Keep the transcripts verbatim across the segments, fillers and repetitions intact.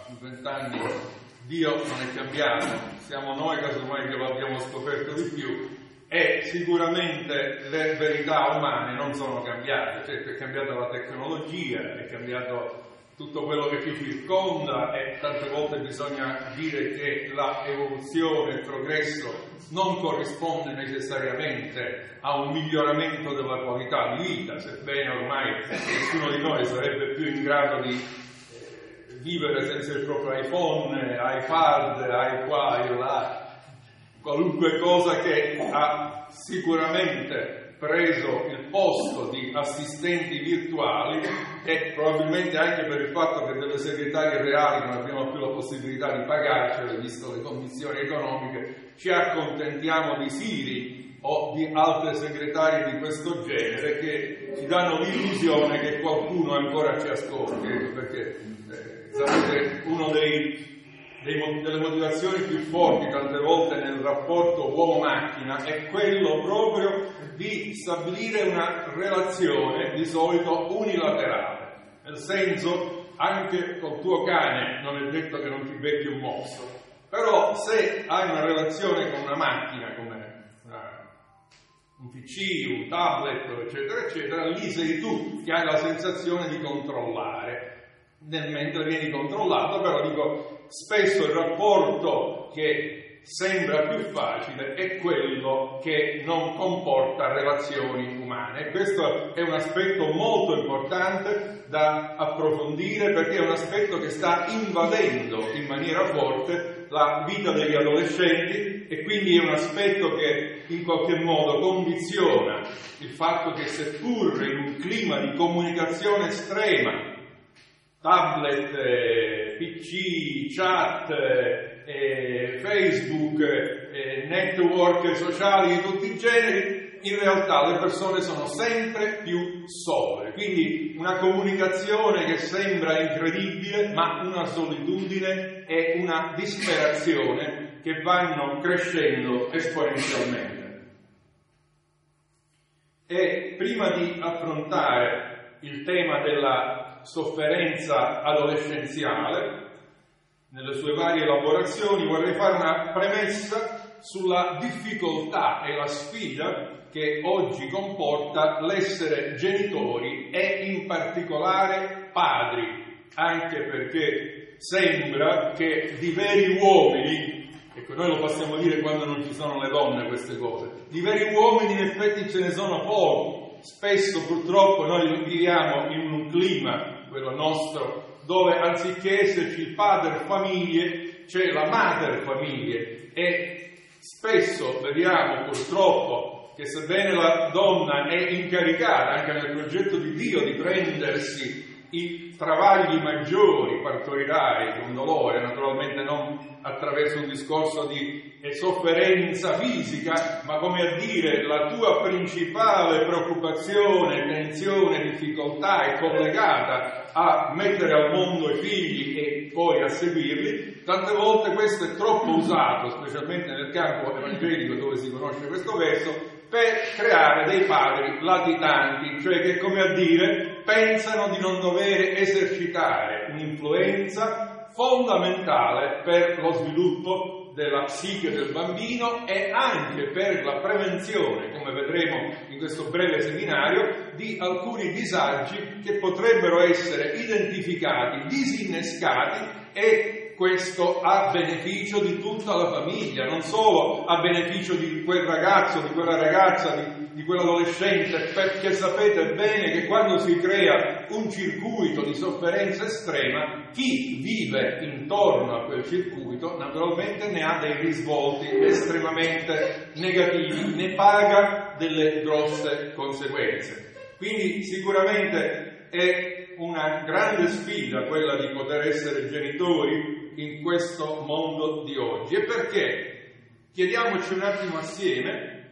vent'anni Dio non è cambiato, siamo noi casomai che lo abbiamo scoperto di più, e sicuramente le verità umane non sono cambiate, certo è cambiata la tecnologia, è cambiato tutto quello che ci circonda, e tante volte bisogna dire che la evoluzione, il progresso non corrisponde necessariamente a un miglioramento della qualità di vita, sebbene ormai nessuno di noi sarebbe più in grado di eh, vivere senza il proprio iPhone, iPad, iQuai, là, qualunque cosa che ha sicuramente preso il posto di assistenti virtuali, e probabilmente anche per il fatto che delle segretarie reali non abbiamo più la possibilità di pagarcele, visto le condizioni economiche, ci accontentiamo di Siri o di altre segretarie di questo genere che ci danno l'illusione che qualcuno ancora ci ascolti, perché eh, sapete, uno dei delle motivazioni più forti tante volte nel rapporto uomo-macchina è quello proprio di stabilire una relazione di solito unilaterale, nel senso, anche col tuo cane non è detto che non ti becchi un mostro, però se hai una relazione con una macchina come una, un P C, un tablet, eccetera eccetera, lì sei tu che hai la sensazione di controllare, nel mentre vieni controllato. Però dico, spesso il rapporto che sembra più facile è quello che non comporta relazioni umane, e questo è un aspetto molto importante da approfondire, perché è un aspetto che sta invadendo in maniera forte la vita degli adolescenti, e quindi è un aspetto che in qualche modo condiziona il fatto che, seppur in un clima di comunicazione estrema, tablet, eh, P C, chat, eh, Facebook, eh, network sociali di tutti i generi, in realtà le persone sono sempre più sole. Quindi una comunicazione che sembra incredibile, ma una solitudine e una disperazione che vanno crescendo esponenzialmente. E prima di affrontare il tema della sofferenza adolescenziale nelle sue varie elaborazioni, vorrei fare una premessa sulla difficoltà e la sfida che oggi comporta l'essere genitori e in particolare padri, anche perché sembra che di veri uomini, ecco, noi lo possiamo dire quando non ci sono le donne queste cose, di veri uomini in effetti ce ne sono pochi. Spesso purtroppo noi viviamo in un clima, quello nostro, dove anziché esserci il padre famiglie c'è la madre famiglie, e spesso vediamo purtroppo che, sebbene la donna è incaricata anche nel progetto di Dio di prendersi i travagli maggiori partorirai con dolore, naturalmente non attraverso un discorso di sofferenza fisica, ma come a dire, la tua principale preoccupazione, tensione, difficoltà è collegata a mettere al mondo i figli e poi a seguirli. Tante volte questo è troppo usato, specialmente nel campo evangelico dove si conosce questo verso, per creare dei padri latitanti, cioè che, come a dire, pensano di non dover esercitare un'influenza fondamentale per lo sviluppo della psiche del bambino e anche per la prevenzione, come vedremo in questo breve seminario, di alcuni disagi che potrebbero essere identificati, disinnescati, e questo a beneficio di tutta la famiglia, non solo a beneficio di quel ragazzo, di quella ragazza, di, di quell'adolescente, perché sapete bene che quando si crea un circuito di sofferenza estrema, chi vive intorno a quel circuito naturalmente ne ha dei risvolti estremamente negativi, ne paga delle grosse conseguenze. Quindi sicuramente è una grande sfida quella di poter essere genitori in questo mondo di oggi. E perché? Chiediamoci un attimo assieme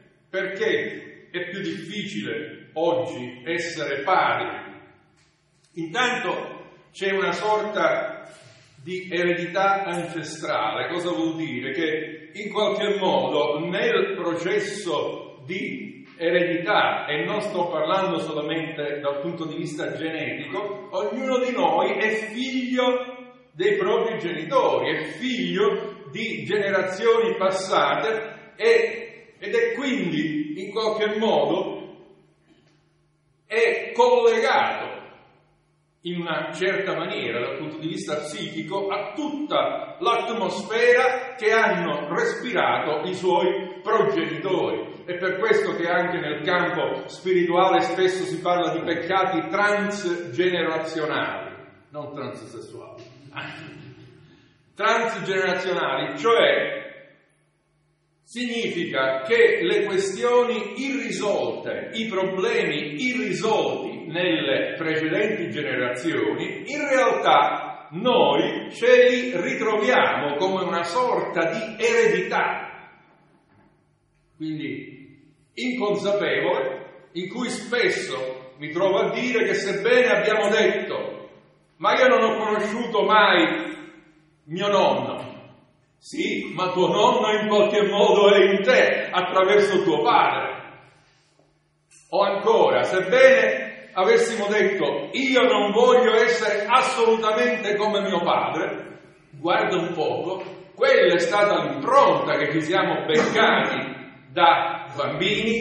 perché è più difficile oggi essere padri. Intanto c'è una sorta di eredità ancestrale. Cosa vuol dire? Che in qualche modo nel processo di eredità, e non sto parlando solamente dal punto di vista genetico, ognuno di noi è figlio dei propri genitori, è figlio di generazioni passate e, ed è quindi in qualche modo è collegato in una certa maniera dal punto di vista psichico a tutta l'atmosfera che hanno respirato i suoi progenitori. È per questo che anche nel campo spirituale spesso si parla di peccati transgenerazionali, non transsessuali, transgenerazionali, cioè significa che le questioni irrisolte, i problemi irrisolti nelle precedenti generazioni, in realtà noi ce li ritroviamo come una sorta di eredità, quindi inconsapevole, in cui spesso mi trovo a dire che sebbene abbiamo detto ma io non ho conosciuto mai mio nonno, sì, ma tuo nonno in qualche modo è in te attraverso tuo padre. O ancora, sebbene avessimo detto io non voglio essere assolutamente come mio padre, guarda un poco, quella è stata l'impronta che ci siamo beccati da bambini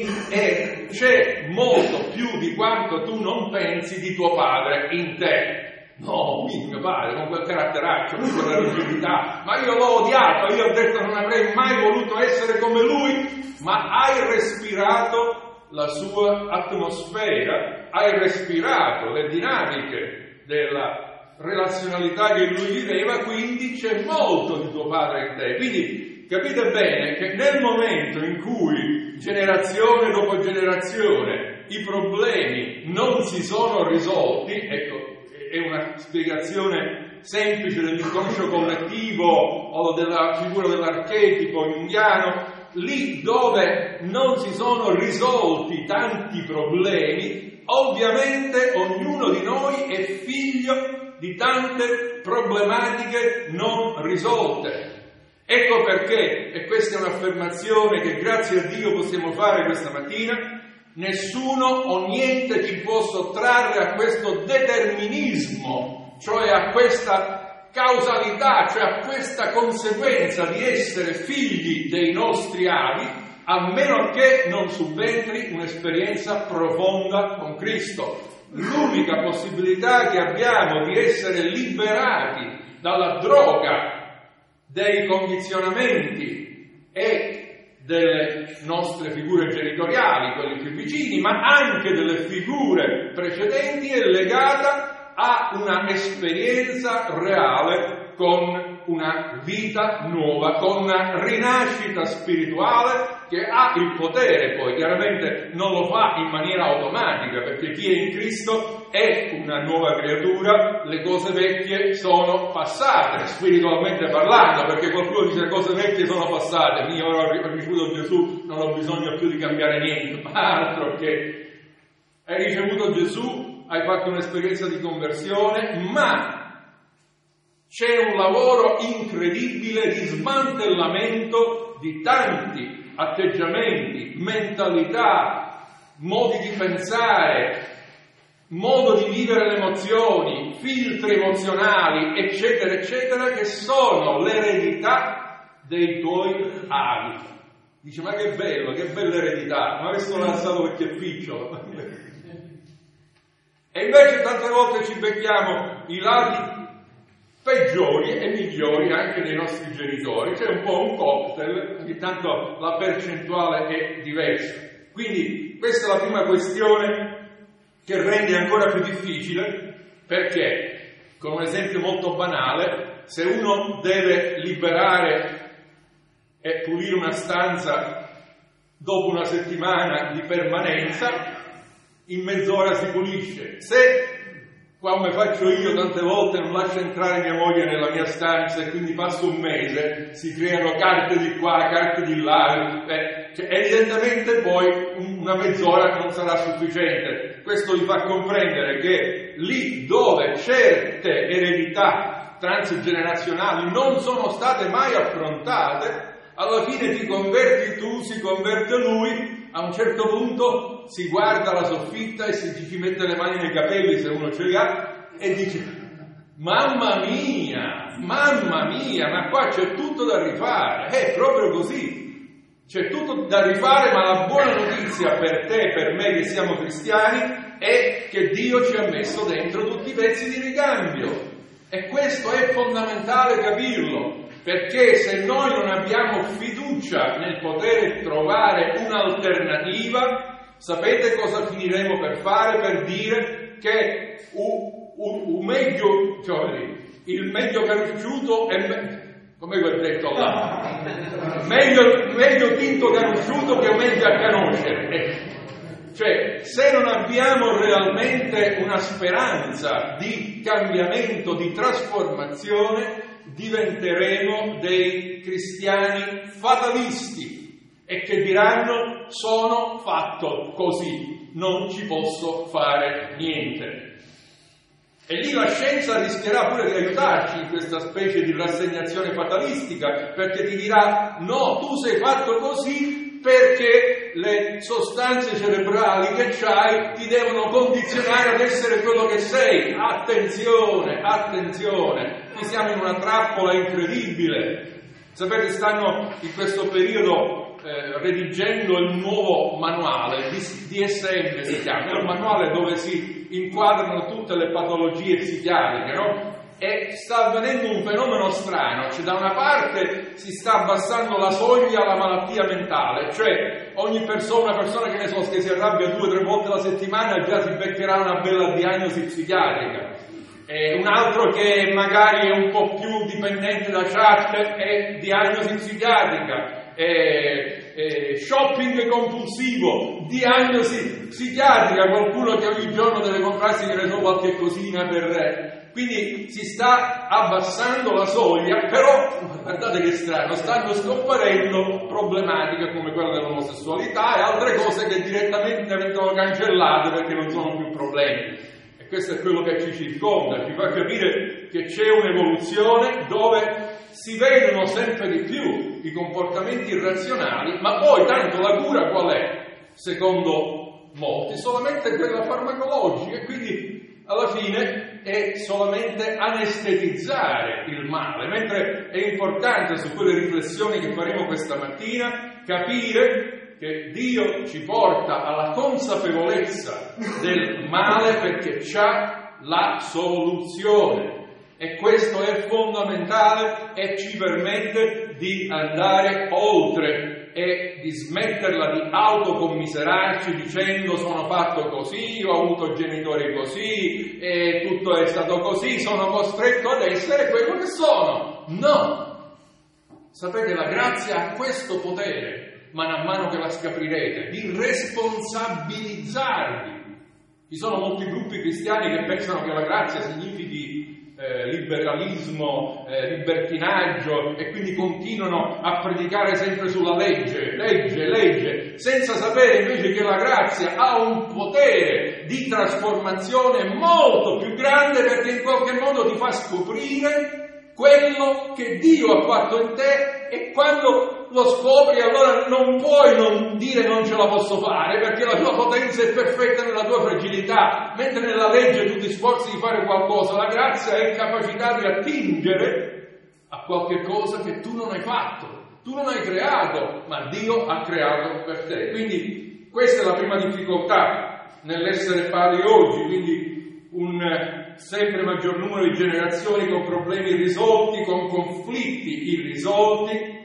e c'è molto più di quanto tu non pensi di tuo padre in te. No, mio padre, con quel caratteraccio, con quella rigidità, ma io l'ho odiato, io ho detto non avrei mai voluto essere come lui, ma hai respirato la sua atmosfera, hai respirato le dinamiche della relazionalità che lui viveva, quindi c'è molto di tuo padre in te. Quindi capite bene che nel momento in cui generazione dopo generazione i problemi non si sono risolti, ecco, è una spiegazione semplice dell'inconscio collettivo o della figura dell'archetipo jungiano, lì dove non si sono risolti tanti problemi, ovviamente ognuno di noi è figlio di tante problematiche non risolte. Ecco perché, e questa è un'affermazione che grazie a Dio possiamo fare questa mattina, nessuno o niente ci può sottrarre a questo determinismo, cioè a questa causalità, cioè a questa conseguenza di essere figli dei nostri avi, a meno che non subentri un'esperienza profonda con Cristo. L'unica possibilità che abbiamo di essere liberati dalla droga dei condizionamenti e delle nostre figure genitoriali, quelli più vicini, ma anche delle figure precedenti, è legata a una esperienza reale con una vita nuova, con una rinascita spirituale che ha il potere, poi chiaramente non lo fa in maniera automatica, perché chi è in Cristo è una nuova creatura, le cose vecchie sono passate, spiritualmente parlando, perché qualcuno dice le cose vecchie sono passate, io ora ho ricevuto Gesù, non ho bisogno più di cambiare niente, ma altro che hai ricevuto Gesù, hai fatto un'esperienza di conversione, ma c'è un lavoro incredibile di smantellamento di tanti atteggiamenti, mentalità, modi di pensare, modo di vivere le emozioni, filtri emozionali, eccetera, eccetera, che sono l'eredità dei tuoi avi. Dice, ma che bello, che bella eredità, ma questo l'ho alzato perché è picciolo. E invece tante volte ci becchiamo i lati peggiori e migliori anche dei nostri genitori, c'è un po' un cocktail, ogni tanto la percentuale è diversa. Quindi questa è la prima questione che rende ancora più difficile, perché, con un esempio molto banale, se uno deve liberare e pulire una stanza dopo una settimana di permanenza, in mezz'ora si pulisce. Se, come faccio io tante volte, non lascio entrare mia moglie nella mia stanza e quindi passo un mese, si creano carte di qua, carte di là, eh, cioè, evidentemente poi una mezz'ora non sarà sufficiente. Questo vi fa comprendere che lì dove certe eredità transgenerazionali non sono state mai affrontate, alla fine ti converti tu, si converte lui, a un certo punto si guarda la soffitta e si ci mette le mani nei capelli se uno ce li ha e dice, mamma mia, mamma mia, ma qua c'è tutto da rifare, è proprio così. C'è tutto da rifare, ma la buona notizia per te, per me che siamo cristiani, è che Dio ci ha messo dentro tutti i pezzi di ricambio. E questo è fondamentale capirlo, perché se noi non abbiamo fiducia nel poter trovare un'alternativa, sapete cosa finiremo per fare? Per dire che un, un, un meglio, cioè, il meglio conosciuto è me- come quel detto là, meglio, meglio tinto conosciuto che meglio a conoscere. Cioè, se non abbiamo realmente una speranza di cambiamento, di trasformazione, diventeremo dei cristiani fatalisti e che diranno: sono fatto così, non ci posso fare niente. E lì la scienza rischierà pure di aiutarci in questa specie di rassegnazione fatalistica, perché ti dirà: no, tu sei fatto così perché le sostanze cerebrali che c'hai ti devono condizionare ad essere quello che sei. Attenzione, attenzione, qui siamo in una trappola incredibile. Sapete, stanno in questo periodo Eh, redigendo il nuovo manuale, D S M si chiama, è un manuale dove si inquadrano tutte le patologie psichiatriche, no? E sta avvenendo un fenomeno strano, cioè da una parte si sta abbassando la soglia alla malattia mentale, cioè ogni persona, una persona che ne so, che si arrabbia due o tre volte alla settimana già si beccherà una bella diagnosi psichiatrica. E un altro che magari è un po' più dipendente da chat è diagnosi psichiatrica. Eh, eh, shopping compulsivo, diagnosi psichiatrica, qualcuno che ogni giorno deve comprarsi, che ne so, qualche cosina per re. Quindi si sta abbassando la soglia, però guardate che strano, stanno scomparendo problematiche come quella dell'omosessualità e altre cose che direttamente vengono cancellate perché non sono più problemi. E questo è quello che ci circonda, ci fa capire che c'è un'evoluzione dove si vedono sempre di più i comportamenti irrazionali, ma poi tanto la cura qual è? Secondo molti, solamente quella farmacologica, e quindi alla fine è solamente anestetizzare il male, mentre è importante, su quelle riflessioni che faremo questa mattina, capire che Dio ci porta alla consapevolezza del male perché c'ha la soluzione. E questo è fondamentale e ci permette di andare oltre e di smetterla di autocommiserarci dicendo: sono fatto così, ho avuto genitori così, e tutto è stato così, sono costretto ad essere quello che sono. No! Sapete, la grazia ha questo potere, mano a mano che la scoprirete, di responsabilizzarvi. Ci sono molti gruppi cristiani che pensano che la grazia significhi Eh, liberalismo, eh, libertinaggio, e quindi continuano a predicare sempre sulla legge, legge, legge, senza sapere invece che la grazia ha un potere di trasformazione molto più grande, perché in qualche modo ti fa scoprire quello che Dio ha fatto in te, e quando lo scopri allora non puoi non dire non ce la posso fare, perché la tua potenza è perfetta nella tua fragilità, mentre nella legge tu ti sforzi di fare qualcosa. La grazia è capacità di attingere a qualche cosa che tu non hai fatto, tu non hai creato, ma Dio ha creato per te. Quindi questa è la prima difficoltà nell'essere padri oggi, quindi un sempre maggior numero di generazioni con problemi irrisolti, con conflitti irrisolti.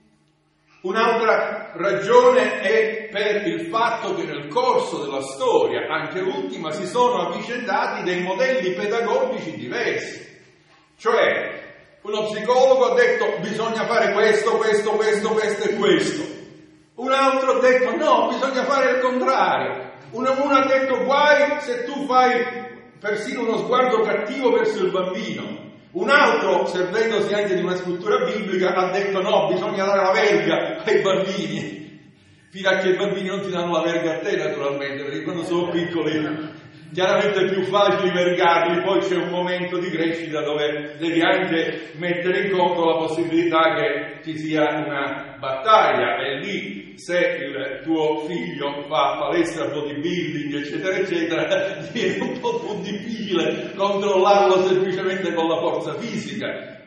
Un'altra ragione è per il fatto che nel corso della storia, anche l'ultima, si sono avvicendati dei modelli pedagogici diversi. Cioè, uno psicologo ha detto: bisogna fare questo, questo, questo, questo e questo. Un altro ha detto: no, bisogna fare il contrario. Uno, uno ha detto: guai se tu fai persino uno sguardo cattivo verso il bambino. Un altro, servendosi anche di una scrittura biblica, ha detto: no, bisogna dare la verga ai bambini, fino a che i bambini non ti danno la verga a te, naturalmente, perché quando sono piccoli chiaramente è più facile vergarli, poi c'è un momento di crescita dove devi anche mettere in conto la possibilità che ci sia una battaglia, e lì se il tuo figlio fa palestra, bodybuilding, eccetera eccetera, diventa un po' più difficile controllarlo semplicemente con la forza fisica.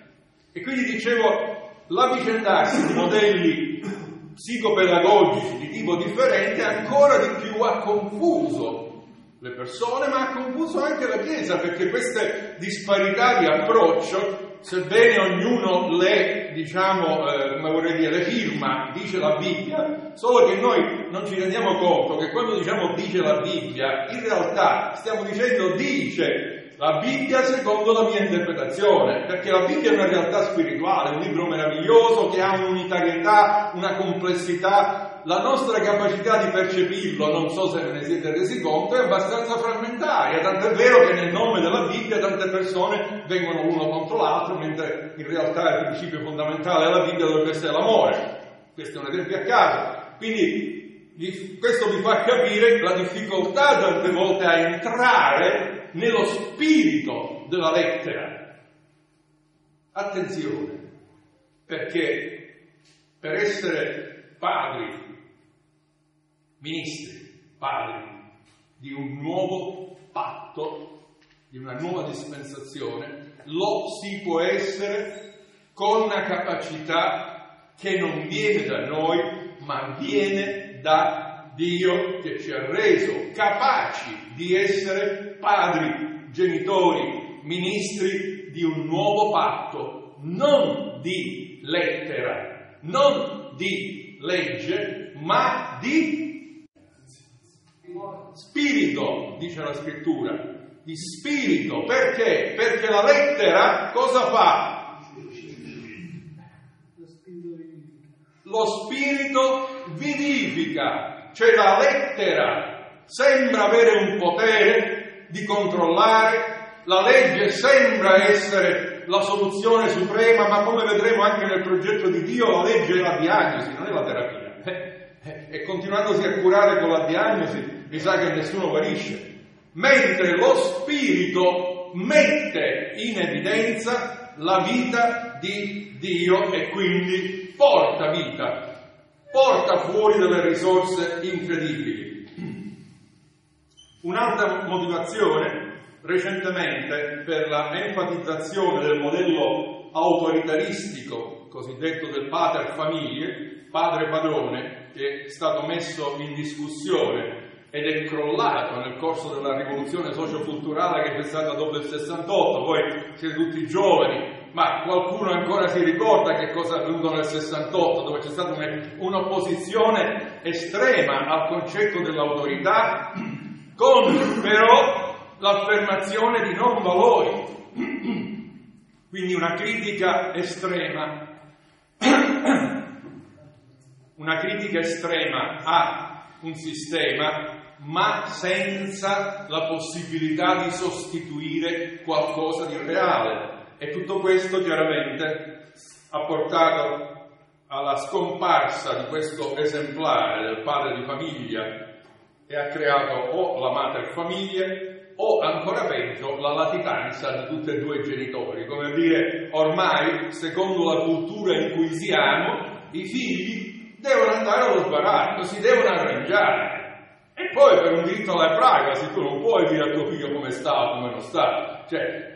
E quindi dicevo, l'avvicendarsi di modelli psicopedagogici di tipo differente ancora di più ha confuso le persone, ma ha confuso anche la Chiesa, perché queste disparità di approccio, sebbene ognuno le, diciamo, eh, come vorrei dire, le firma, dice la Bibbia, solo che noi non ci rendiamo conto che quando diciamo dice la Bibbia, in realtà stiamo dicendo dice la Bibbia secondo la mia interpretazione, perché la Bibbia è una realtà spirituale, un libro meraviglioso che ha un'unitarietà, una complessità. La nostra capacità di percepirlo, non so se ve ne siete resi conto, è abbastanza frammentaria, tant'è vero che nel nome della Bibbia tante persone vengono l'uno contro l'altro, mentre in realtà il principio fondamentale della Bibbia dovrebbe essere l'amore. Questo è un esempio a caso. Quindi questo vi fa capire la difficoltà tante volte a entrare nello spirito della lettera. Attenzione, perché per essere padri, ministri, padri di un nuovo patto, di una nuova dispensazione, lo si può essere con una capacità che non viene da noi, ma viene da Dio, che ci ha reso capaci di essere padri, genitori, ministri di un nuovo patto, non di lettera, non di legge, ma di spirito, dice la scrittura, di spirito. Perché? Perché la lettera cosa fa? Lo spirito vivifica, cioè la lettera sembra avere un potere di controllare, la legge sembra essere la soluzione suprema, ma come vedremo anche nel progetto di Dio la legge è la diagnosi, non è la terapia. E continuandosi a curare con la diagnosi mi sa che nessuno guarisce, mentre lo spirito mette in evidenza la vita di Dio e quindi porta vita, porta fuori delle risorse incredibili. Un'altra motivazione recentemente per la enfatizzazione del modello autoritaristico cosiddetto del pater familie, padre padrone, che è stato messo in discussione ed è crollato nel corso della rivoluzione socioculturale che c'è stata dopo il sessantotto. Voi siete tutti giovani, ma qualcuno ancora si ricorda che cosa è avvenuto nel sessantotto, dove c'è stata un'opposizione estrema al concetto dell'autorità, con però l'affermazione di non valori, quindi una critica estrema, una critica estrema a un sistema, ma senza la possibilità di sostituire qualcosa di reale. E tutto questo chiaramente ha portato alla scomparsa di questo esemplare del padre di famiglia e ha creato o la mater famiglie o ancora peggio la latitanza di tutti e due i genitori, come dire, ormai secondo la cultura in cui siamo i figli devono andare allo sbaraglio, si devono arrangiare. E poi per un diritto alla privacy tu non puoi dire a tuo figlio come sta o come non sta, cioè.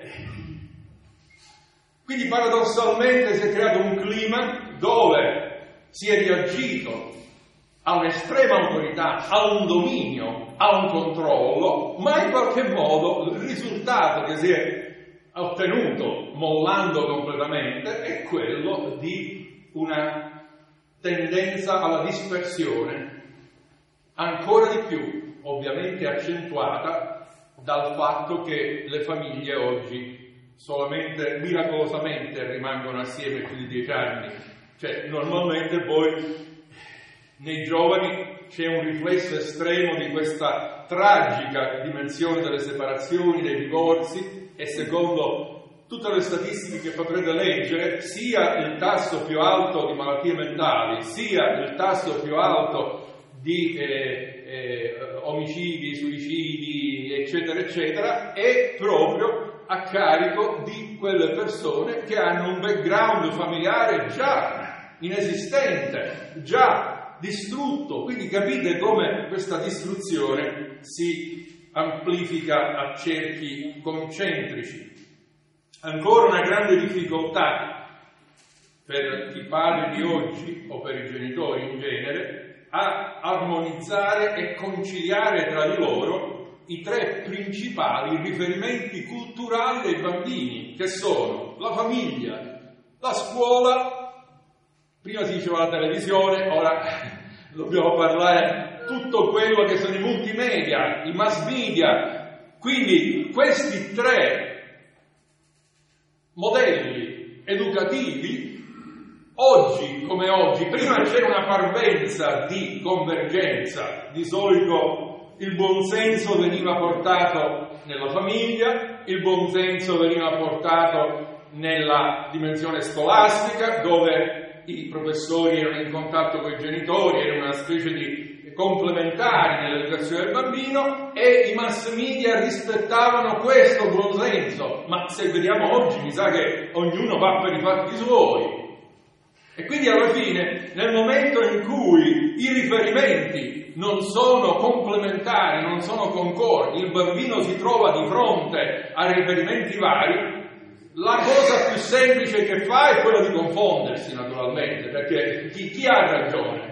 Quindi paradossalmente si è creato un clima dove si è reagito a un'estrema autorità, a un dominio, a un controllo, ma in qualche modo il risultato che si è ottenuto, mollando completamente, è quello di una tendenza alla dispersione, ancora di più, ovviamente accentuata dal fatto che le famiglie oggi solamente miracolosamente rimangono assieme più di dieci anni, cioè normalmente poi nei giovani c'è un riflesso estremo di questa tragica dimensione delle separazioni, dei divorzi, e secondo tutte le statistiche che potrete leggere, sia il tasso più alto di malattie mentali, sia il tasso più alto di eh, eh, omicidi, suicidi, eccetera, eccetera, è proprio a carico di quelle persone che hanno un background familiare già inesistente, già distrutto. Quindi capite come questa distruzione si amplifica a cerchi concentrici. Ancora una grande difficoltà per i padri di oggi o per i genitori in genere a armonizzare e conciliare tra di loro i tre principali riferimenti culturali dei bambini, che sono la famiglia, la scuola, prima si diceva la televisione, ora dobbiamo parlare tutto quello che sono i multimedia, i mass media. Quindi questi tre modelli educativi, oggi come oggi, prima c'era una parvenza di convergenza, di solito il buonsenso veniva portato nella famiglia, il buonsenso veniva portato nella dimensione scolastica, dove i professori erano in contatto con i genitori, era una specie di complementari nell'educazione del bambino, e i mass media rispettavano questo buonsenso. Ma se vediamo oggi, mi sa che ognuno va per i fatti suoi. E quindi alla fine, nel momento in cui i riferimenti non sono complementari, non sono concordi, il bambino si trova di fronte a riferimenti vari, la cosa più semplice che fa è quella di confondersi, naturalmente, perché chi, chi ha ragione?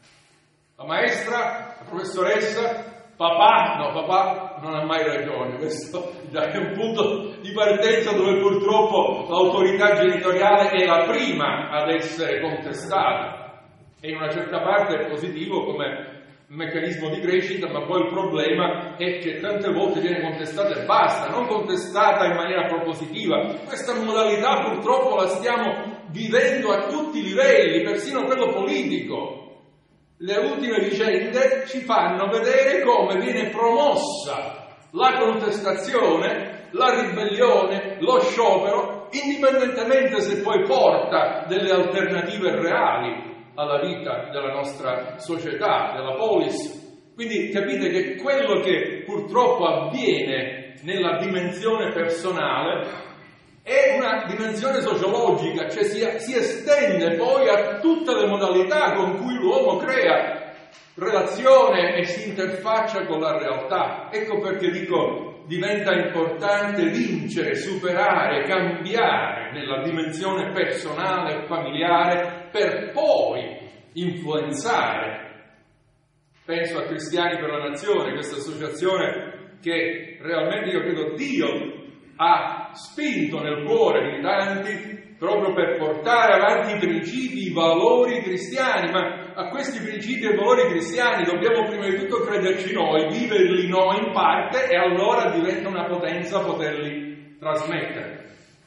La maestra? La professoressa? Papà? No, papà non ha mai ragione. Questo è un punto di partenza dove purtroppo l'autorità genitoriale è la prima ad essere contestata. E in una certa parte è positivo come un meccanismo di crescita, ma poi il problema è che tante volte viene contestata e basta, non contestata in maniera propositiva. Questa modalità purtroppo la stiamo vivendo a tutti i livelli, persino quello politico. Le ultime vicende ci fanno vedere come viene promossa la contestazione, la ribellione, lo sciopero, indipendentemente se poi porta delle alternative reali alla vita della nostra società, della polis. Quindi capite che quello che purtroppo avviene nella dimensione personale è una dimensione sociologica, cioè si, si estende poi a tutte le modalità con cui l'uomo crea relazione e si interfaccia con la realtà. Ecco perché dico, diventa importante vincere, superare, cambiare nella dimensione personale e familiare per poi influenzare. Penso a Cristiani per la Nazione, questa associazione che realmente io credo Dio ha spinto nel cuore di tanti proprio per portare avanti i principi, i valori cristiani, ma a questi principi e valori cristiani dobbiamo prima di tutto crederci noi, viverli noi in parte, e allora diventa una potenza poterli trasmettere.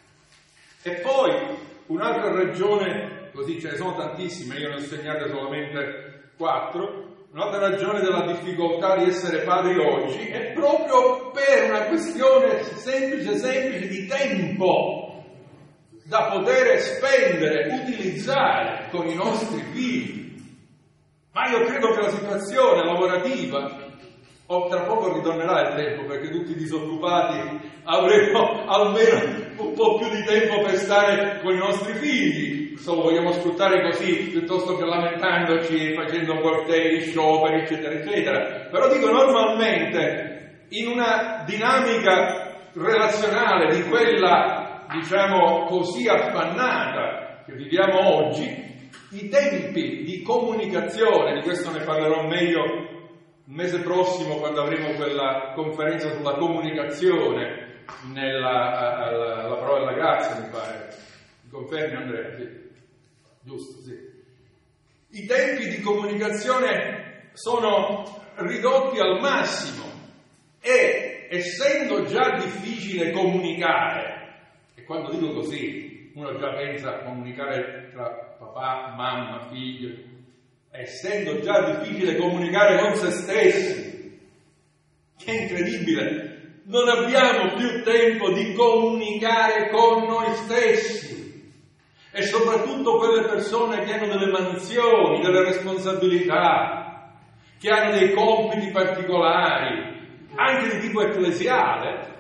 E poi un'altra ragione, così ce ne sono tantissime, io ne ho segnate solamente quattro. Un'altra ragione della difficoltà di essere padri oggi è proprio per una questione semplice, semplice di tempo da poter spendere, utilizzare con i nostri figli. Ma io credo che la situazione lavorativa, o tra poco ritornerà il tempo perché tutti disoccupati avremo almeno un po' più di tempo per stare con i nostri figli. Solo vogliamo sfruttare così, piuttosto che lamentandoci, facendo cortei, scioperi, eccetera, eccetera. Però dico, normalmente, in una dinamica relazionale di quella, diciamo così, affannata che viviamo oggi, i tempi di comunicazione, di questo ne parlerò meglio il mese prossimo quando avremo quella conferenza sulla comunicazione nella alla, alla parola della grazia, mi pare. Mi confermi, Andrea? Sì. Giusto, sì. I tempi di comunicazione sono ridotti al massimo e, essendo già difficile comunicare, e quando dico così uno già pensa a comunicare tra papà, mamma, figlio, essendo già difficile comunicare con se stessi, che è incredibile, non abbiamo più tempo di comunicare con noi stessi. E soprattutto quelle persone che hanno delle mansioni, delle responsabilità, che hanno dei compiti particolari, anche di tipo ecclesiale,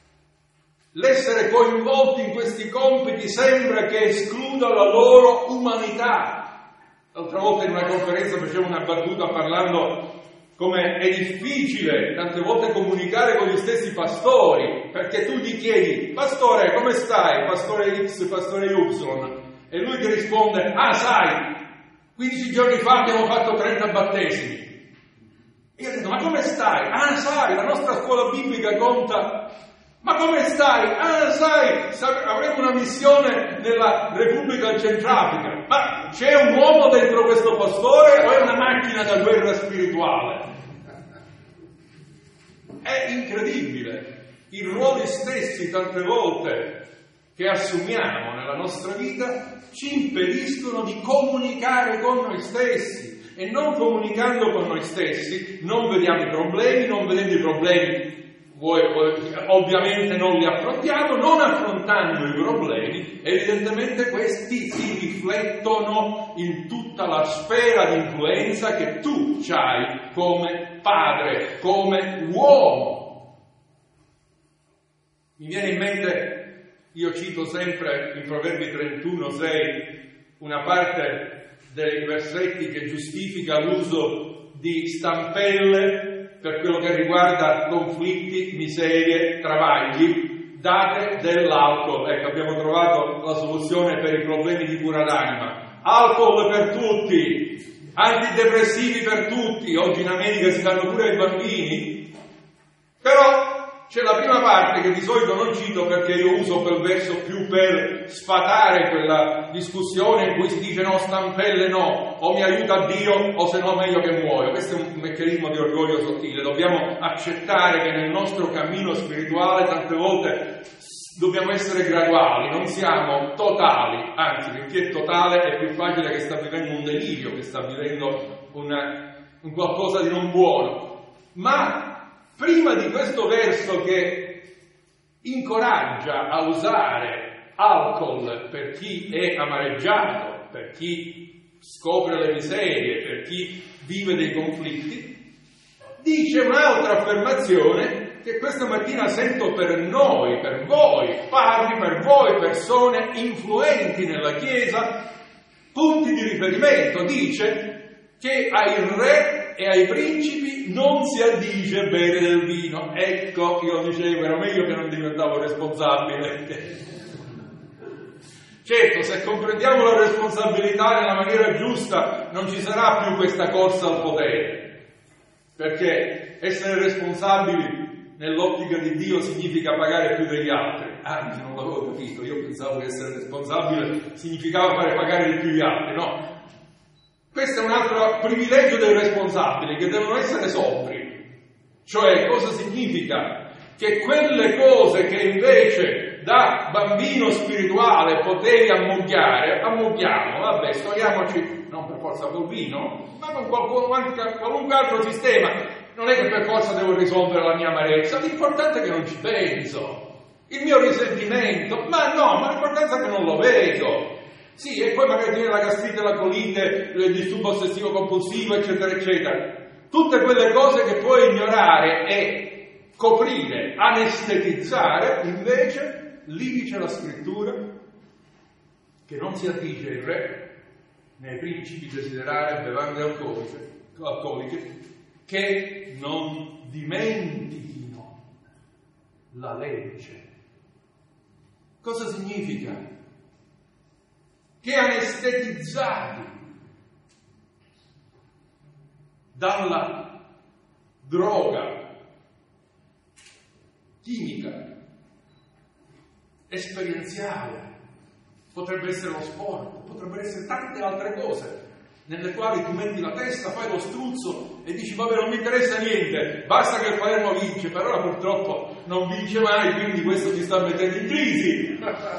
l'essere coinvolti in questi compiti sembra che escluda la loro umanità. L'altra volta in una conferenza facevo una battuta parlando come è difficile tante volte comunicare con gli stessi pastori, perché tu gli chiedi: pastore, come stai? Pastore X, pastore Y. E lui ti risponde: ah, sai, quindici giorni fa abbiamo fatto trenta battesimi. E io ho detto: ma come stai? Ah, sai, la nostra scuola biblica conta. Ma come stai? Ah, sai, avremo una missione nella Repubblica Centrafrica. Ma c'è un uomo dentro questo pastore o è una macchina da guerra spirituale? È incredibile. I ruoli stessi, tante volte, che assumiamo nella nostra vita ci impediscono di comunicare con noi stessi, e non comunicando con noi stessi non vediamo i problemi, non vedendo i problemi ovviamente non li affrontiamo, non affrontando i problemi evidentemente questi si riflettono in tutta la sfera di influenza che tu hai come padre, come uomo. Mi viene in mente, io cito sempre in Proverbi trentuno sei una parte dei versetti che giustifica l'uso di stampelle per quello che riguarda conflitti, miserie, travagli, date dell'alcol. Ecco, abbiamo trovato la soluzione per i problemi di cura d'anima. Alcol per tutti, antidepressivi per tutti. Oggi in America si danno pure ai bambini. Però c'è la prima parte che di solito non cito perché io uso quel verso più per sfatare quella discussione in cui si dice no, stampelle no, o mi aiuta Dio o se no meglio che muoio. Questo è un meccanismo di orgoglio sottile. Dobbiamo accettare che nel nostro cammino spirituale tante volte dobbiamo essere graduali, non siamo totali, anzi per chi è totale è più facile che sta vivendo un delirio, che sta vivendo una, un qualcosa di non buono. Ma prima di questo verso che incoraggia a usare alcol per chi è amareggiato, per chi scopre le miserie, per chi vive dei conflitti, dice un'altra affermazione che questa mattina sento per noi, per voi, padri, per voi, persone influenti nella Chiesa, punti di riferimento. Dice che ai re e ai principi non si addice bere del vino. Ecco, io dicevo, era meglio che non diventavo responsabile. Certo, se comprendiamo la responsabilità nella maniera giusta, non ci sarà più questa corsa al potere, perché essere responsabili nell'ottica di Dio significa pagare più degli altri. Anzi, non l'avevo capito, io pensavo che essere responsabile significava fare pagare di più gli altri. No, questo è un altro privilegio dei responsabili, che devono essere sobri. Cioè, cosa significa? Che quelle cose che invece da bambino spirituale potevi ammucchiare, ammucchiamo, vabbè, storiamoci, non per forza col vino, ma con qualunque, qualunque altro sistema. Non è che per forza devo risolvere la mia amarezza, l'importante è che non ci penso. Il mio risentimento, ma no, ma l'importante è che non lo vedo. Sì, e poi magari viene la gastrite, la colite, il disturbo ossessivo compulsivo, eccetera, eccetera. Tutte quelle cose che puoi ignorare e coprire, anestetizzare, invece, lì dice la scrittura che non si addice il re nei principi desiderare bevande alcoliche, alcoliche che non dimentichino la legge. Cosa significa? Che anestetizzati dalla droga chimica, esperienziale, potrebbe essere lo sport, potrebbero essere tante altre cose nelle quali tu metti la testa, fai lo struzzo e dici vabbè, non mi interessa niente, basta che il Palermo vince. Per ora purtroppo non vince mai, quindi questo ti sta mettendo in crisi.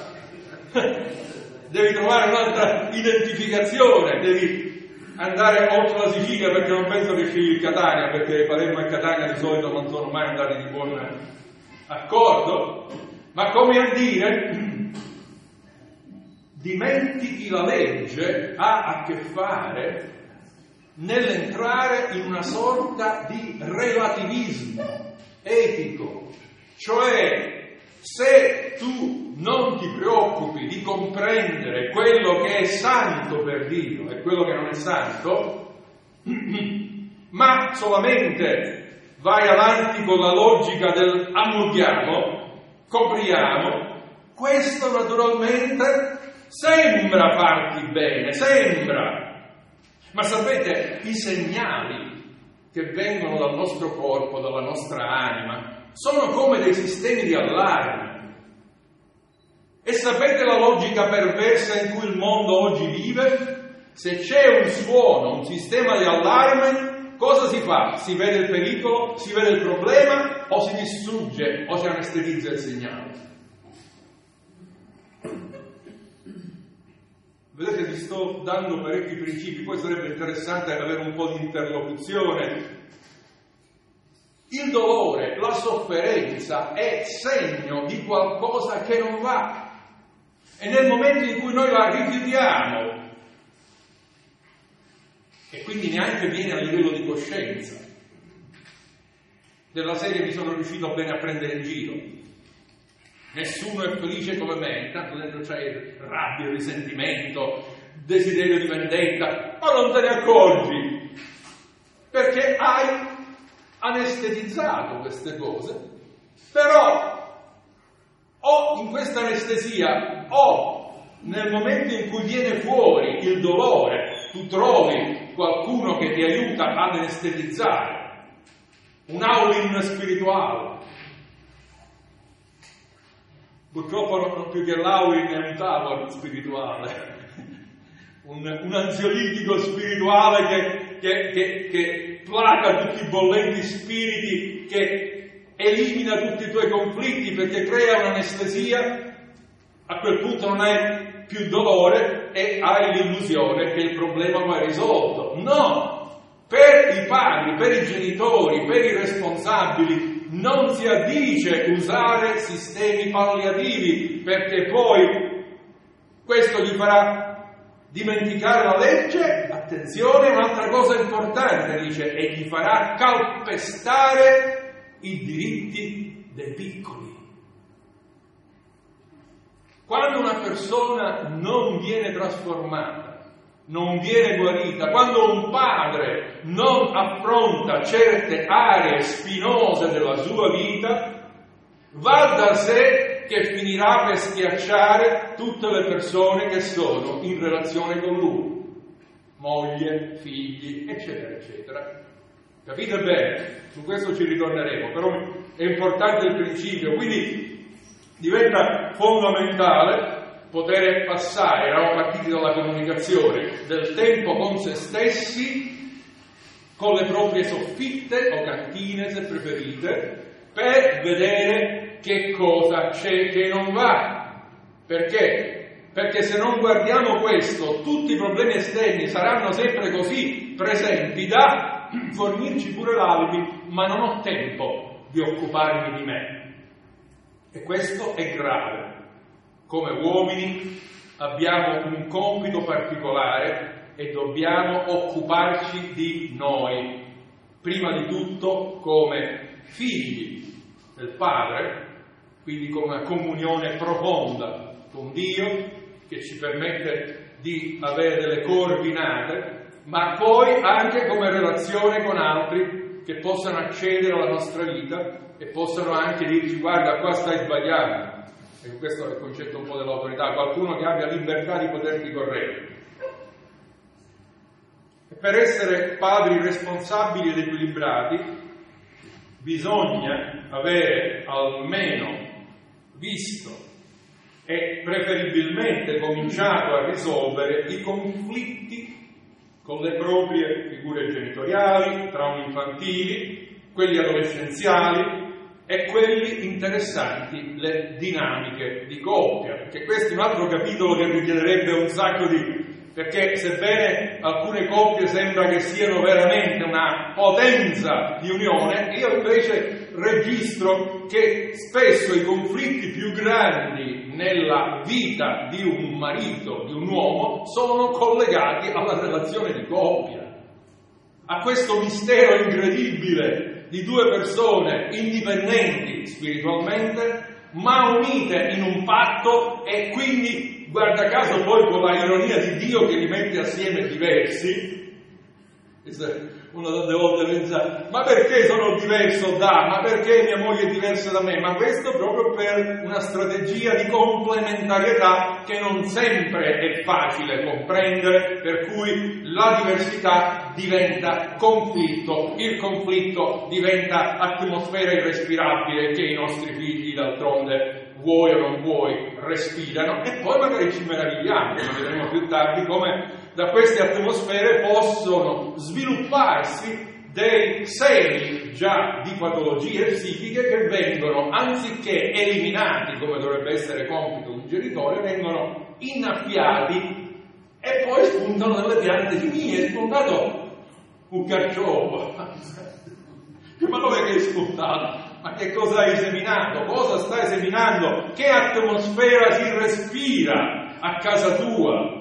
Devi trovare un'altra identificazione, devi andare oltre la Sicilia, perché non penso che scegli il Catania, perché Palermo e Catania di solito non sono mai andati di buon accordo. Ma come a dire, dimentichi la legge ha a che fare nell'entrare in una sorta di relativismo etico, cioè se tu non ti preoccupi di comprendere quello che è santo per Dio e quello che non è santo, ma solamente vai avanti con la logica del ammughiamo, copriamo, questo naturalmente sembra farti bene, sembra, ma sapete, i segnali che vengono dal nostro corpo, dalla nostra anima, sono come dei sistemi di allarme. E sapete la logica perversa in cui il mondo oggi vive? Se c'è un suono, un sistema di allarme, cosa si fa? Si vede il pericolo, si vede il problema, o si distrugge o si anestetizza il segnale. Vedete, vi sto dando parecchi principi, poi sarebbe interessante avere un po' di interlocuzione. Il dolore, la sofferenza è segno di qualcosa che non va. E nel momento in cui noi la rifiutiamo, e quindi neanche viene a livello di coscienza, della serie mi sono riuscito bene a prendere in giro, nessuno è felice come me, intanto dentro c'è rabbia, risentimento, desiderio di vendetta, ma non te ne accorgi, perché hai anestetizzato queste cose. Però o in questa anestesia o nel momento in cui viene fuori il dolore, tu trovi qualcuno che ti aiuta ad anestetizzare, un all-in spirituale. Purtroppo non più che l'Aurin è un tavolo spirituale, un, un ansiolitico spirituale che, che, che, che placa tutti i bollenti spiriti, che elimina tutti i tuoi conflitti perché crea un'anestesia. A quel punto non hai più dolore e hai l'illusione che il problema va risolto. No! Per i padri, per i genitori, per i responsabili non si addice usare sistemi palliativi, perché poi questo gli farà dimenticare la legge. Attenzione, un'altra cosa importante, dice, e gli farà calpestare i diritti dei piccoli. Quando una persona non viene trasformata, non viene guarita, quando un padre non affronta certe aree spinose della sua vita, va da sé che finirà per schiacciare tutte le persone che sono in relazione con lui, moglie, figli, eccetera, eccetera. Capite bene? Su questo ci ritorneremo, però è importante il principio, quindi diventa fondamentale poter passare, eravamo partiti dalla comunicazione, del tempo con se stessi, con le proprie soffitte o cantine se preferite, per vedere che cosa c'è che non va. Perché? Perché se non guardiamo questo, tutti i problemi esterni saranno sempre così presenti da fornirci pure l'alibi, ma non ho tempo di occuparmi di me. E questo è grave. Come uomini abbiamo un compito particolare e dobbiamo occuparci di noi, prima di tutto come figli del Padre, quindi con una comunione profonda con Dio che ci permette di avere delle coordinate, ma poi anche come relazione con altri che possano accedere alla nostra vita e possano anche dirci: guarda, qua stai sbagliando. E questo è il concetto un po' dell'autorità, qualcuno che abbia libertà di poterti correggere. E per essere padri responsabili ed equilibrati bisogna avere almeno visto e preferibilmente cominciato a risolvere i conflitti con le proprie figure genitoriali, traumi infantili, quelli adolescenziali, e quelli interessanti, le dinamiche di coppia, perché questo è un altro capitolo che richiederebbe un sacco di... perché sebbene alcune coppie sembra che siano veramente una potenza di unione, io invece registro che spesso i conflitti più grandi nella vita di un marito, di un uomo, sono collegati alla relazione di coppia, a questo mistero incredibile di due persone indipendenti spiritualmente, ma unite in un patto, e quindi, guarda caso, poi con la ironia di Dio che li mette assieme diversi, Uno tante volte pensa, ma perché sono diverso da, ma perché mia moglie è diversa da me? Ma questo proprio per una strategia di complementarietà che non sempre è facile comprendere, per cui la diversità diventa conflitto, il conflitto diventa atmosfera irrespirabile che i nostri figli d'altronde, vuoi o non vuoi, respirano, e poi magari ci meravigliamo, come vedremo più tardi, come da queste atmosfere possono svilupparsi dei semi già di patologie psichiche che vengono, anziché eliminati, come dovrebbe essere compito di un genitore, vengono innaffiati e poi spuntano nelle piante di mie. È spuntato un carciofo. Ma dove che è spuntato? Ma che cosa hai seminato? Cosa stai seminando? Che atmosfera si respira a casa tua?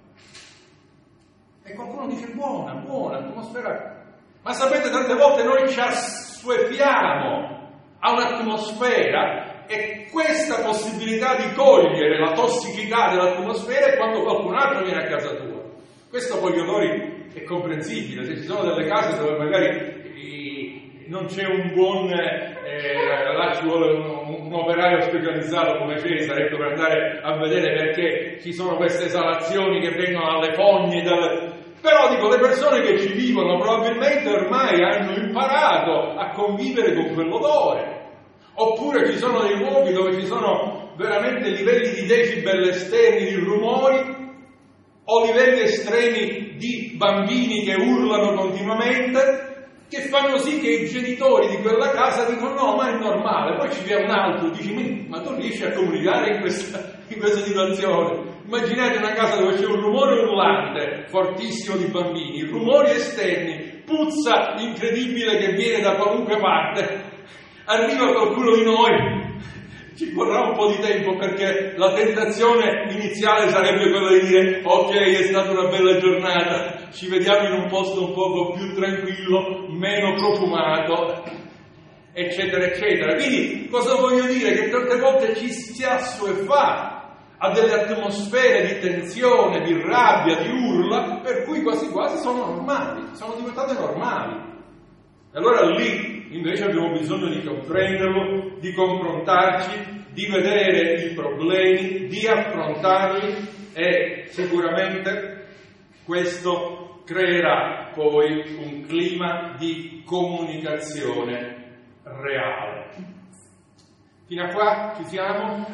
E qualcuno dice buona, buona, atmosfera. Ma sapete, tante volte noi ci assuefiamo a un'atmosfera, e questa possibilità di cogliere la tossicità dell'atmosfera è quando qualcun altro viene a casa tua. Questo con gli odori è comprensibile. Se ci sono delle case dove magari non c'è un buon, eh, là ci vuole un, un operaio specializzato come Cesare, ecco, per andare a vedere perché ci sono queste esalazioni che vengono dalle fogne, dalle... però dico, le persone che ci vivono probabilmente ormai hanno imparato a convivere con quell'odore. Oppure ci sono dei luoghi dove ci sono veramente livelli di decibel esterni, di rumori, o livelli estremi di bambini che urlano continuamente, che fanno sì che i genitori di quella casa dicono no, ma è normale. Poi ci viene un altro e dici, ma tu riesci a comunicare in questa, in questa situazione? Immaginate una casa dove c'è un rumore urlante fortissimo di bambini, rumori esterni, puzza incredibile che viene da qualunque parte, arriva qualcuno di noi, ci vorrà un po' di tempo, perché la tentazione iniziale sarebbe quella di dire ok, è stata una bella giornata, ci vediamo in un posto un poco più tranquillo, meno profumato, eccetera eccetera. Quindi cosa voglio dire? Che tante volte ci si assuefà a delle atmosfere di tensione, di rabbia, di urla, per cui quasi quasi sono normali, sono diventate normali. E allora lì invece abbiamo bisogno di comprenderlo, di confrontarci, di vedere i problemi, di affrontarli, e sicuramente questo creerà poi un clima di comunicazione reale. Fino a qua ci siamo?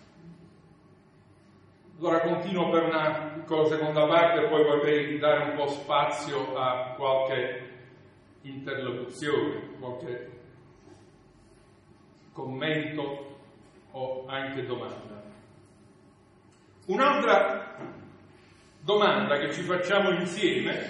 Allora continuo per una piccola seconda parte, poi vorrei dare un po' spazio a qualche interlocuzione, qualche commento o anche domanda. Un'altra domanda che ci facciamo insieme,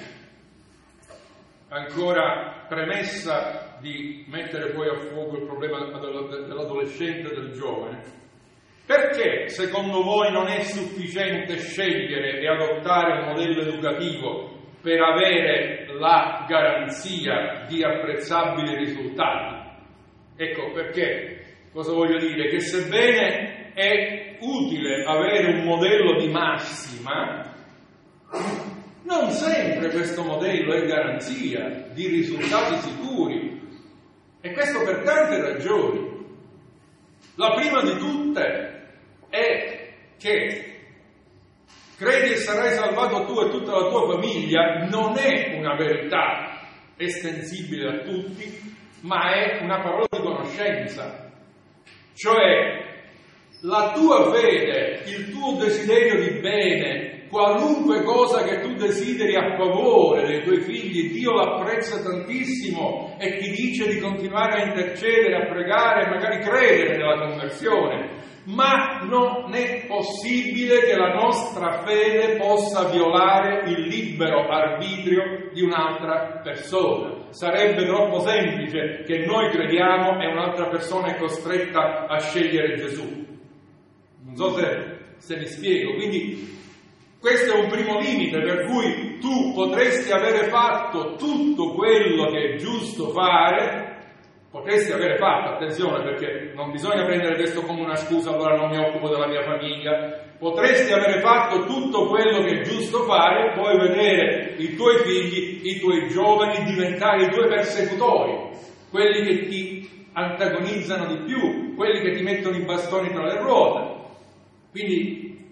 ancora premessa di mettere poi a fuoco il problema dell'adolescente e del giovane: perché secondo voi non è sufficiente scegliere e adottare un modello educativo per avere la garanzia di apprezzabili risultati? Ecco perché, cosa voglio dire? Che sebbene è utile avere un modello di massima, non sempre questo modello è garanzia di risultati sicuri, e questo per tante ragioni. La prima di tutte è che credi e sarai salvato tu e tutta la tua famiglia non è una verità estensibile a tutti, ma è una parola di conoscenza. Cioè, la tua fede, il tuo desiderio di bene, qualunque cosa che tu desideri a favore dei tuoi figli, Dio l'apprezza tantissimo, e ti dice di continuare a intercedere, a pregare e magari credere nella conversione. Ma non è possibile che la nostra fede possa violare il libero arbitrio di un'altra persona. Sarebbe troppo semplice che noi crediamo e un'altra persona è costretta a scegliere Gesù. Non so se, se mi spiego. Quindi questo è un primo limite, per cui tu potresti avere fatto tutto quello che è giusto fare, Potresti avere fatto, attenzione, perché non bisogna prendere questo come una scusa, allora non mi occupo della mia famiglia. Potresti avere fatto tutto quello che è giusto fare, poi vedere i tuoi figli, i tuoi giovani diventare i tuoi persecutori, quelli che ti antagonizzano di più, quelli che ti mettono i bastoni tra le ruote. Quindi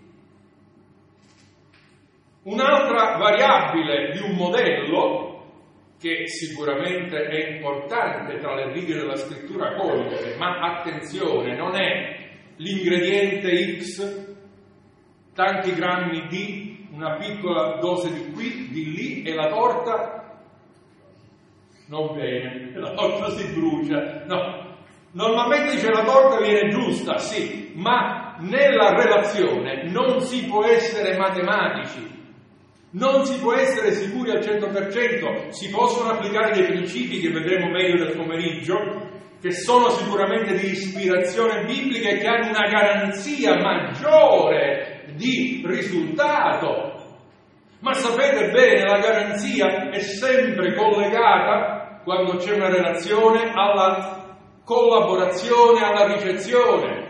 un'altra variabile di un modello che sicuramente è importante tra le righe della scrittura cogliere, ma attenzione, non è l'ingrediente X, tanti grammi di, una piccola dose di qui, di lì, e la torta non viene, la torta si brucia. No, normalmente dice la torta viene giusta, sì, ma nella relazione non si può essere matematici. Non si può essere sicuri al cento per cento, si possono applicare dei principi che vedremo meglio nel pomeriggio, che sono sicuramente di ispirazione biblica e che hanno una garanzia maggiore di risultato. Ma sapete bene, la garanzia è sempre collegata, quando c'è una relazione, alla collaborazione, alla ricezione.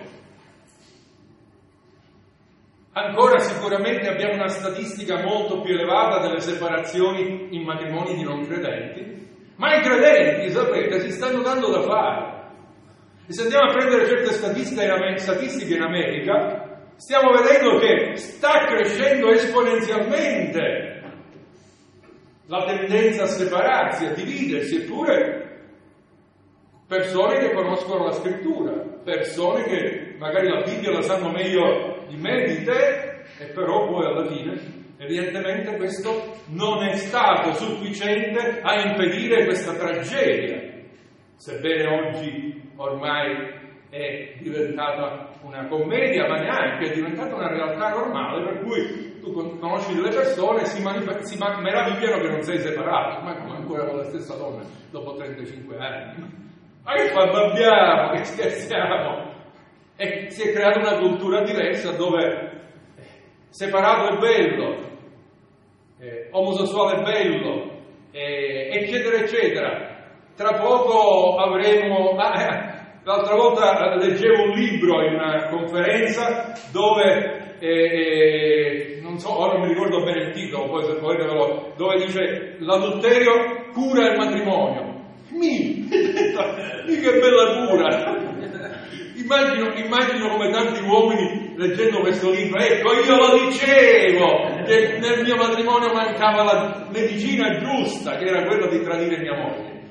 Ancora sicuramente abbiamo una statistica molto più elevata delle separazioni in matrimoni di non credenti, ma i credenti, sapete, si stanno dando da fare. E se andiamo a prendere certe statistiche in America, statistiche in America, stiamo vedendo che sta crescendo esponenzialmente la tendenza a separarsi, a dividersi, eppure persone che conoscono la scrittura, persone che magari la Bibbia la sanno meglio di me, di te, e però poi alla fine evidentemente questo non è stato sufficiente a impedire questa tragedia, sebbene oggi ormai è diventata una commedia, ma neanche è diventata una realtà normale, per cui tu conosci delle persone e si, manif- si ma- meravigliano che non sei separato, ma come ancora con la stessa donna dopo trentacinque anni. Ma che fa, babbiamo, che scherziamo? E si è creata una cultura diversa dove separato è bello, eh, omosessuale è bello, eh, eccetera eccetera. Tra poco avremo... Ah, eh, l'altra volta leggevo un libro in una conferenza dove, eh, eh, non so, ora non mi ricordo bene il titolo, poi se volete ve lo... dove dice l'adulterio cura il matrimonio. Mi, che bella cura! Immagino, immagino come tanti uomini leggendo questo libro, ecco, io lo dicevo che nel mio matrimonio mancava la medicina giusta, che era quella di tradire mia moglie.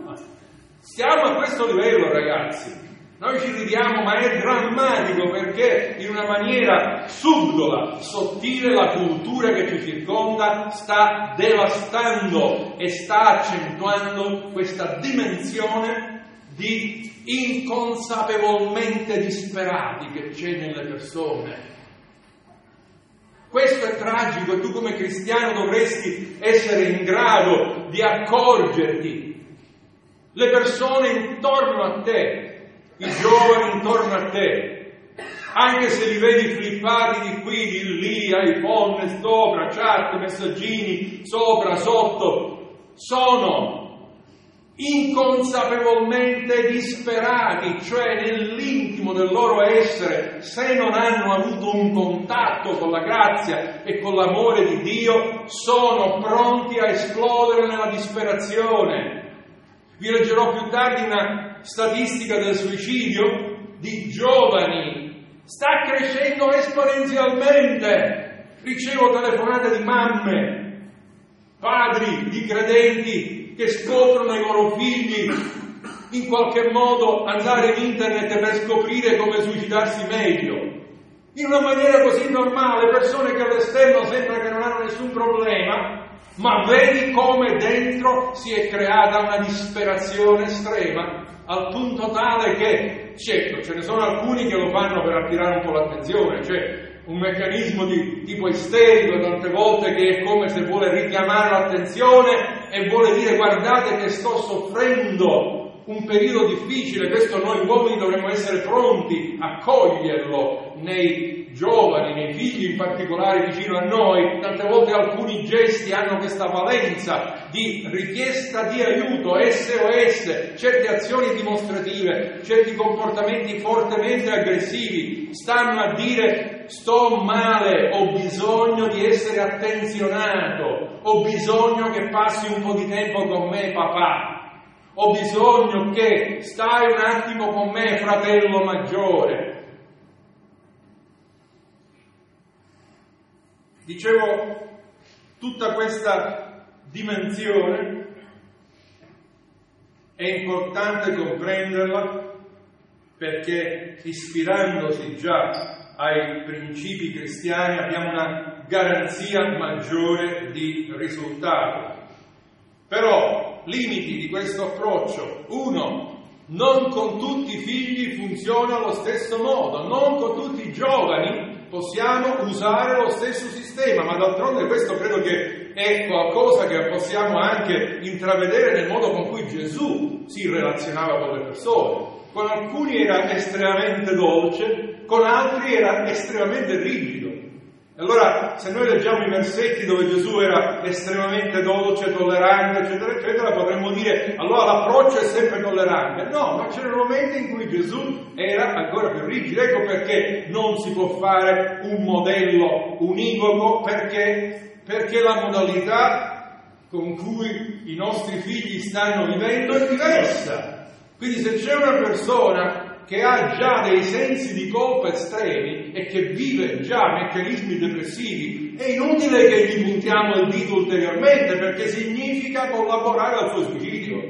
Siamo a questo livello, ragazzi. Noi ci ridiamo, ma è drammatico, perché in una maniera subdola, sottile, la cultura che ci circonda sta devastando e sta accentuando questa dimensione di inconsapevolmente disperati che c'è nelle persone. Questo è tragico, e tu come cristiano dovresti essere in grado di accorgerti. Le persone intorno a te, i giovani intorno a te, anche se li vedi flippati di qui, di lì, iPhone sopra, chat, messaggini sopra, sotto, sono inconsapevolmente disperati, cioè nell'intimo del loro essere, se non hanno avuto un contatto con la grazia e con l'amore di Dio, sono pronti a esplodere nella disperazione. Vi leggerò più tardi una statistica del suicidio di giovani. Sta crescendo esponenzialmente. Ricevo telefonate di mamme, padri di credenti che scoprono i loro figli in qualche modo andare in internet per scoprire come suicidarsi meglio. In una maniera così normale, persone che all'esterno sembra che non hanno nessun problema, ma vedi come dentro si è creata una disperazione estrema, al punto tale che, certo, ce ne sono alcuni che lo fanno per attirare un po' l'attenzione, cioè un meccanismo di tipo isterico tante volte, che è come se vuole richiamare l'attenzione e vuole dire: guardate che sto soffrendo un periodo difficile. Questo noi uomini dovremmo essere pronti a coglierlo nei giovani, nei figli in particolare vicino a noi, tante volte alcuni gesti hanno questa valenza di richiesta di aiuto, S O S, certe azioni dimostrative, certi comportamenti fortemente aggressivi, stanno a dire: sto male, ho bisogno di essere attenzionato, ho bisogno che passi un po' di tempo con me, papà. Ho bisogno che stai un attimo con me, fratello maggiore. Dicevo, tutta questa dimensione è importante comprenderla, perché ispirandosi già ai principi cristiani abbiamo una garanzia maggiore di risultato. Però, limiti di questo approccio: uno, non con tutti i figli funziona allo stesso modo, non con tutti i giovani possiamo usare lo stesso sistema, ma d'altronde questo credo che è qualcosa che possiamo anche intravedere nel modo con cui Gesù si relazionava con le persone. Con alcuni era estremamente dolce, con altri era estremamente rigido. Allora, se noi leggiamo i versetti dove Gesù era estremamente dolce, tollerante, eccetera, eccetera, potremmo dire: allora l'approccio è sempre tollerante. No, ma c'erano momenti in cui Gesù era ancora più rigido. Ecco perché non si può fare un modello univoco, perché, perché la modalità con cui i nostri figli stanno vivendo è diversa. Quindi se c'è una persona che ha già dei sensi di colpa estremi e che vive già meccanismi depressivi, è inutile che gli puntiamo il dito ulteriormente, perché significa collaborare al suo suicidio.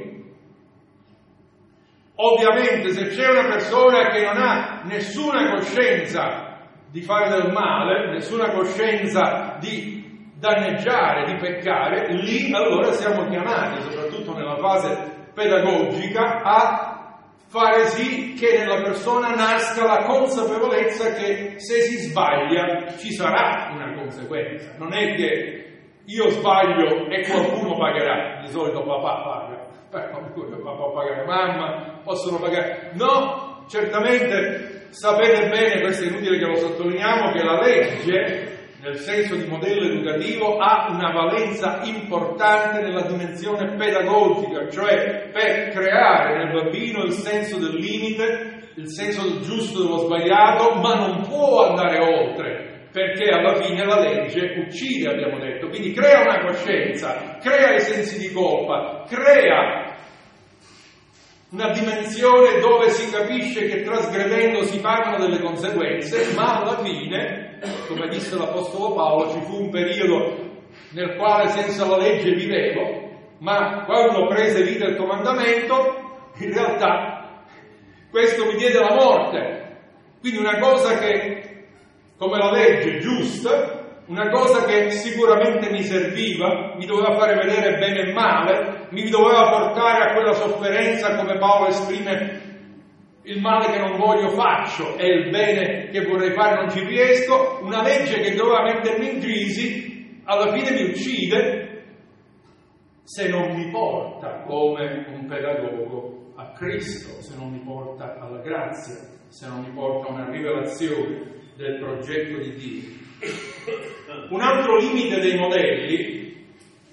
Ovviamente, se c'è una persona che non ha nessuna coscienza di fare del male, nessuna coscienza di danneggiare, di peccare, lì allora siamo chiamati, soprattutto nella fase pedagogica, a fare sì che nella persona nasca la consapevolezza che se si sbaglia ci sarà una conseguenza. Non è che io sbaglio e qualcuno pagherà, di solito papà paga, eh, papà paga mamma, possono pagare. No, certamente sapete bene, questo è inutile che lo sottolineiamo, che la legge, nel senso di modello educativo, ha una valenza importante nella dimensione pedagogica, cioè per creare nel bambino il senso del limite, il senso del giusto e dello sbagliato, ma non può andare oltre, perché alla fine la legge uccide, abbiamo detto. Quindi crea una coscienza, crea i sensi di colpa, crea una dimensione dove si capisce che trasgredendo si pagano delle conseguenze, ma alla fine, come disse l'Apostolo Paolo, ci fu un periodo nel quale senza la legge vivevo, ma quando prese vita il comandamento, in realtà questo mi diede la morte. Quindi una cosa che, come la legge, giusta, una cosa che sicuramente mi serviva, mi doveva fare vedere bene e male, mi doveva portare a quella sofferenza, come Paolo esprime: il male che non voglio faccio e il bene che vorrei fare non ci riesco. Una legge che doveva mettermi in crisi, alla fine mi uccide se non mi porta come un pedagogo a Cristo, se non mi porta alla grazia, se non mi porta a una rivelazione del progetto di Dio. Un altro limite dei modelli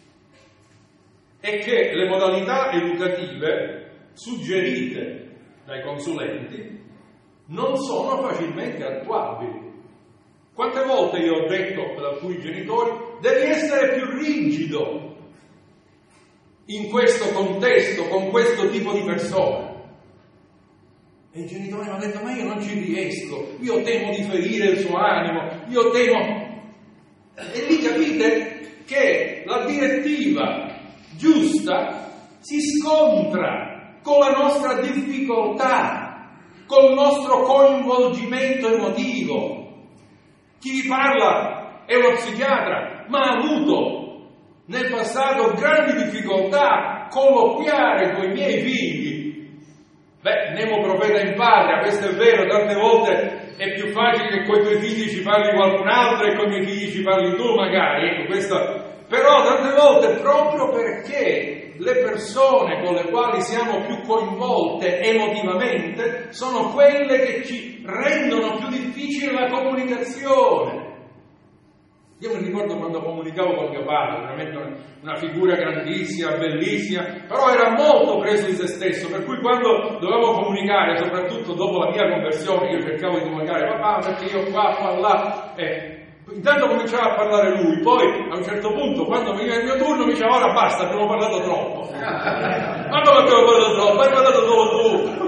è che le modalità educative suggerite dai consulenti non sono facilmente attuabili. Quante volte io ho detto ad alcuni genitori: devi essere più rigido in questo contesto, con questo tipo di persone. E i genitori mi hanno detto: ma io non ci riesco, io temo di ferire il suo animo, io temo... E lì capite che la direttiva giusta si scontra con la nostra difficoltà, col nostro coinvolgimento emotivo. Chi vi parla è uno psichiatra, ma ha avuto nel passato grandi difficoltà a colloquiare con i miei figli. Beh, Nemo profeta in patria, questo è vero, tante volte è più facile che con i tuoi figli ci parli qualcun altro e con i miei figli ci parli tu magari, ecco, questo Però tante volte proprio perché le persone con le quali siamo più coinvolte emotivamente sono quelle che ci rendono più difficile la comunicazione. Io mi ricordo quando comunicavo con mio padre, veramente una figura grandissima, bellissima, però era molto preso di se stesso, per cui quando dovevo comunicare, soprattutto dopo la mia conversione, io cercavo di comunicare, papà, perché io qua, qua, là, eh, intanto cominciava a parlare lui, poi a un certo punto, quando veniva il mio turno, mi diceva, ora basta, abbiamo parlato troppo. Ma come abbiamo parlato troppo? Hai parlato solo tu.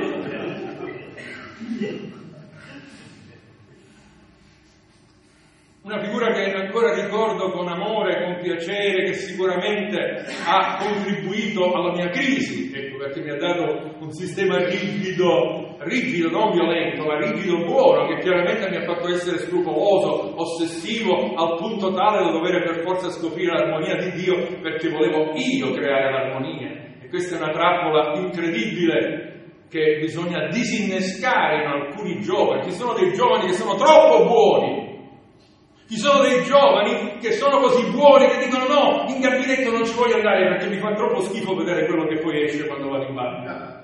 Una figura che ancora ricordo con amore, con piacere, che sicuramente ha contribuito alla mia crisi, ecco, perché mi ha dato un sistema rigido, rigido, non violento, ma rigido buono, che chiaramente mi ha fatto essere scrupoloso, ossessivo, al punto tale da dover per forza scoprire l'armonia di Dio, perché volevo io creare l'armonia. E questa è una trappola incredibile che bisogna disinnescare in alcuni giovani. Ci sono dei giovani che sono troppo buoni. Ci sono dei giovani che sono così buoni che dicono no, in gabinetto non ci voglio andare perché mi fa troppo schifo vedere quello che poi esce quando vado in banca.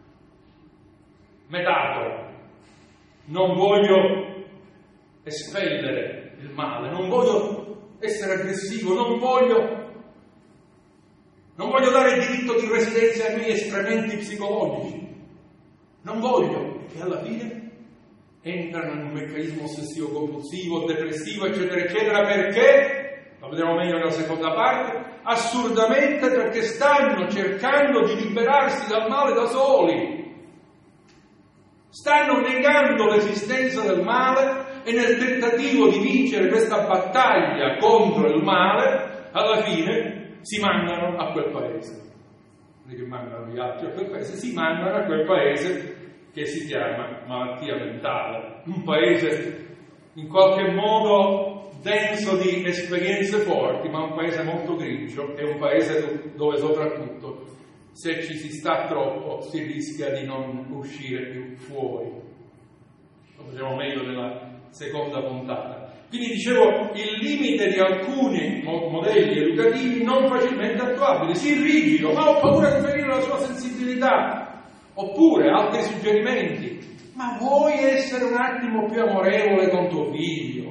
Metafora. Non voglio espellere il male, non voglio essere aggressivo, non voglio, non voglio dare il diritto di residenza ai miei escrementi psicologici. Non voglio, perché alla fine entrano in un meccanismo ossessivo compulsivo, depressivo, eccetera, eccetera, perché, lo vedremo meglio nella seconda parte, assurdamente perché stanno cercando di liberarsi dal male da soli. Stanno negando l'esistenza del male e nel tentativo di vincere questa battaglia contro il male, alla fine si mandano a quel paese. Non è che mandano gli altri a quel paese, si mandano a quel paese che si chiama malattia mentale, un paese in qualche modo denso di esperienze forti, ma un paese molto grigio, e un paese dove soprattutto se ci si sta troppo si rischia di non uscire più fuori. Lo vedremo meglio nella seconda puntata. Quindi dicevo, il limite di alcuni modelli educativi non facilmente attuabili, sì rigido, ma ho paura di ferire la sua sensibilità. Oppure altri suggerimenti, ma vuoi essere un attimo più amorevole con tuo figlio?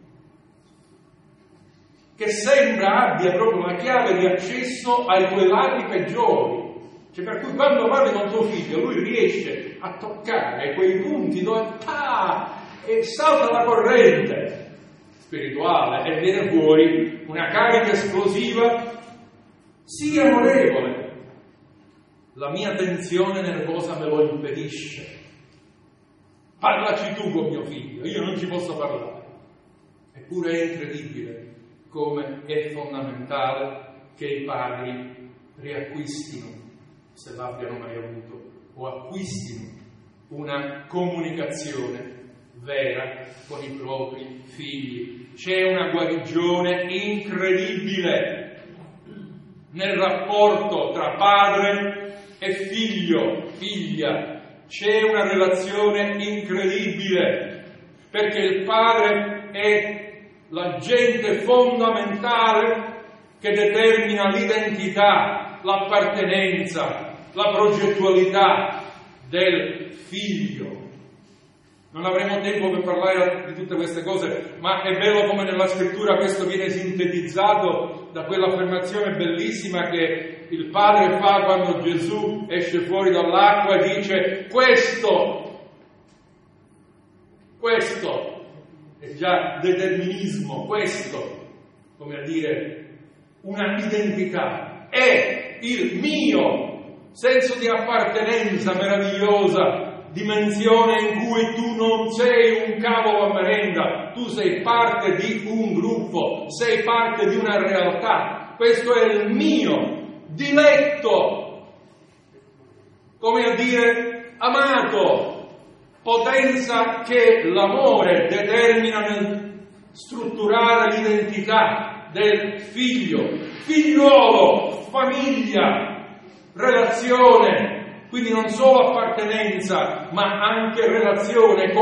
Che sembra abbia proprio la chiave di accesso ai tuoi lati peggiori. Cioè, per cui quando parli con tuo figlio, lui riesce a toccare quei punti dove ah, e salta la corrente spirituale e viene fuori una carica esplosiva, sii amorevole. La mia tensione nervosa me lo impedisce. Parlaci tu con mio figlio, io non ci posso parlare. Eppure è incredibile come è fondamentale che i padri riacquistino, se l'abbiano mai avuto, o acquistino una comunicazione vera con i propri figli. C'è una guarigione incredibile nel rapporto tra padre e figlio, figlia. C'è una relazione incredibile, perché il padre è l'agente fondamentale che determina l'identità, l'appartenenza, la progettualità del figlio. Non avremo tempo per parlare di tutte queste cose, ma è bello come nella scrittura questo viene sintetizzato da quell'affermazione bellissima che il padre fa quando Gesù esce fuori dall'acqua e dice: questo, questo è già determinismo, questo, come a dire, una identità, è il mio senso di appartenenza meravigliosa, dimensione in cui tu non sei un cavolo a merenda, tu sei parte di un gruppo, sei parte di una realtà. Questo è il mio diletto, come a dire amato, potenza che l'amore determina nel strutturare l'identità del figlio, figliuolo, famiglia, relazione. Quindi non solo appartenenza, ma anche relazione,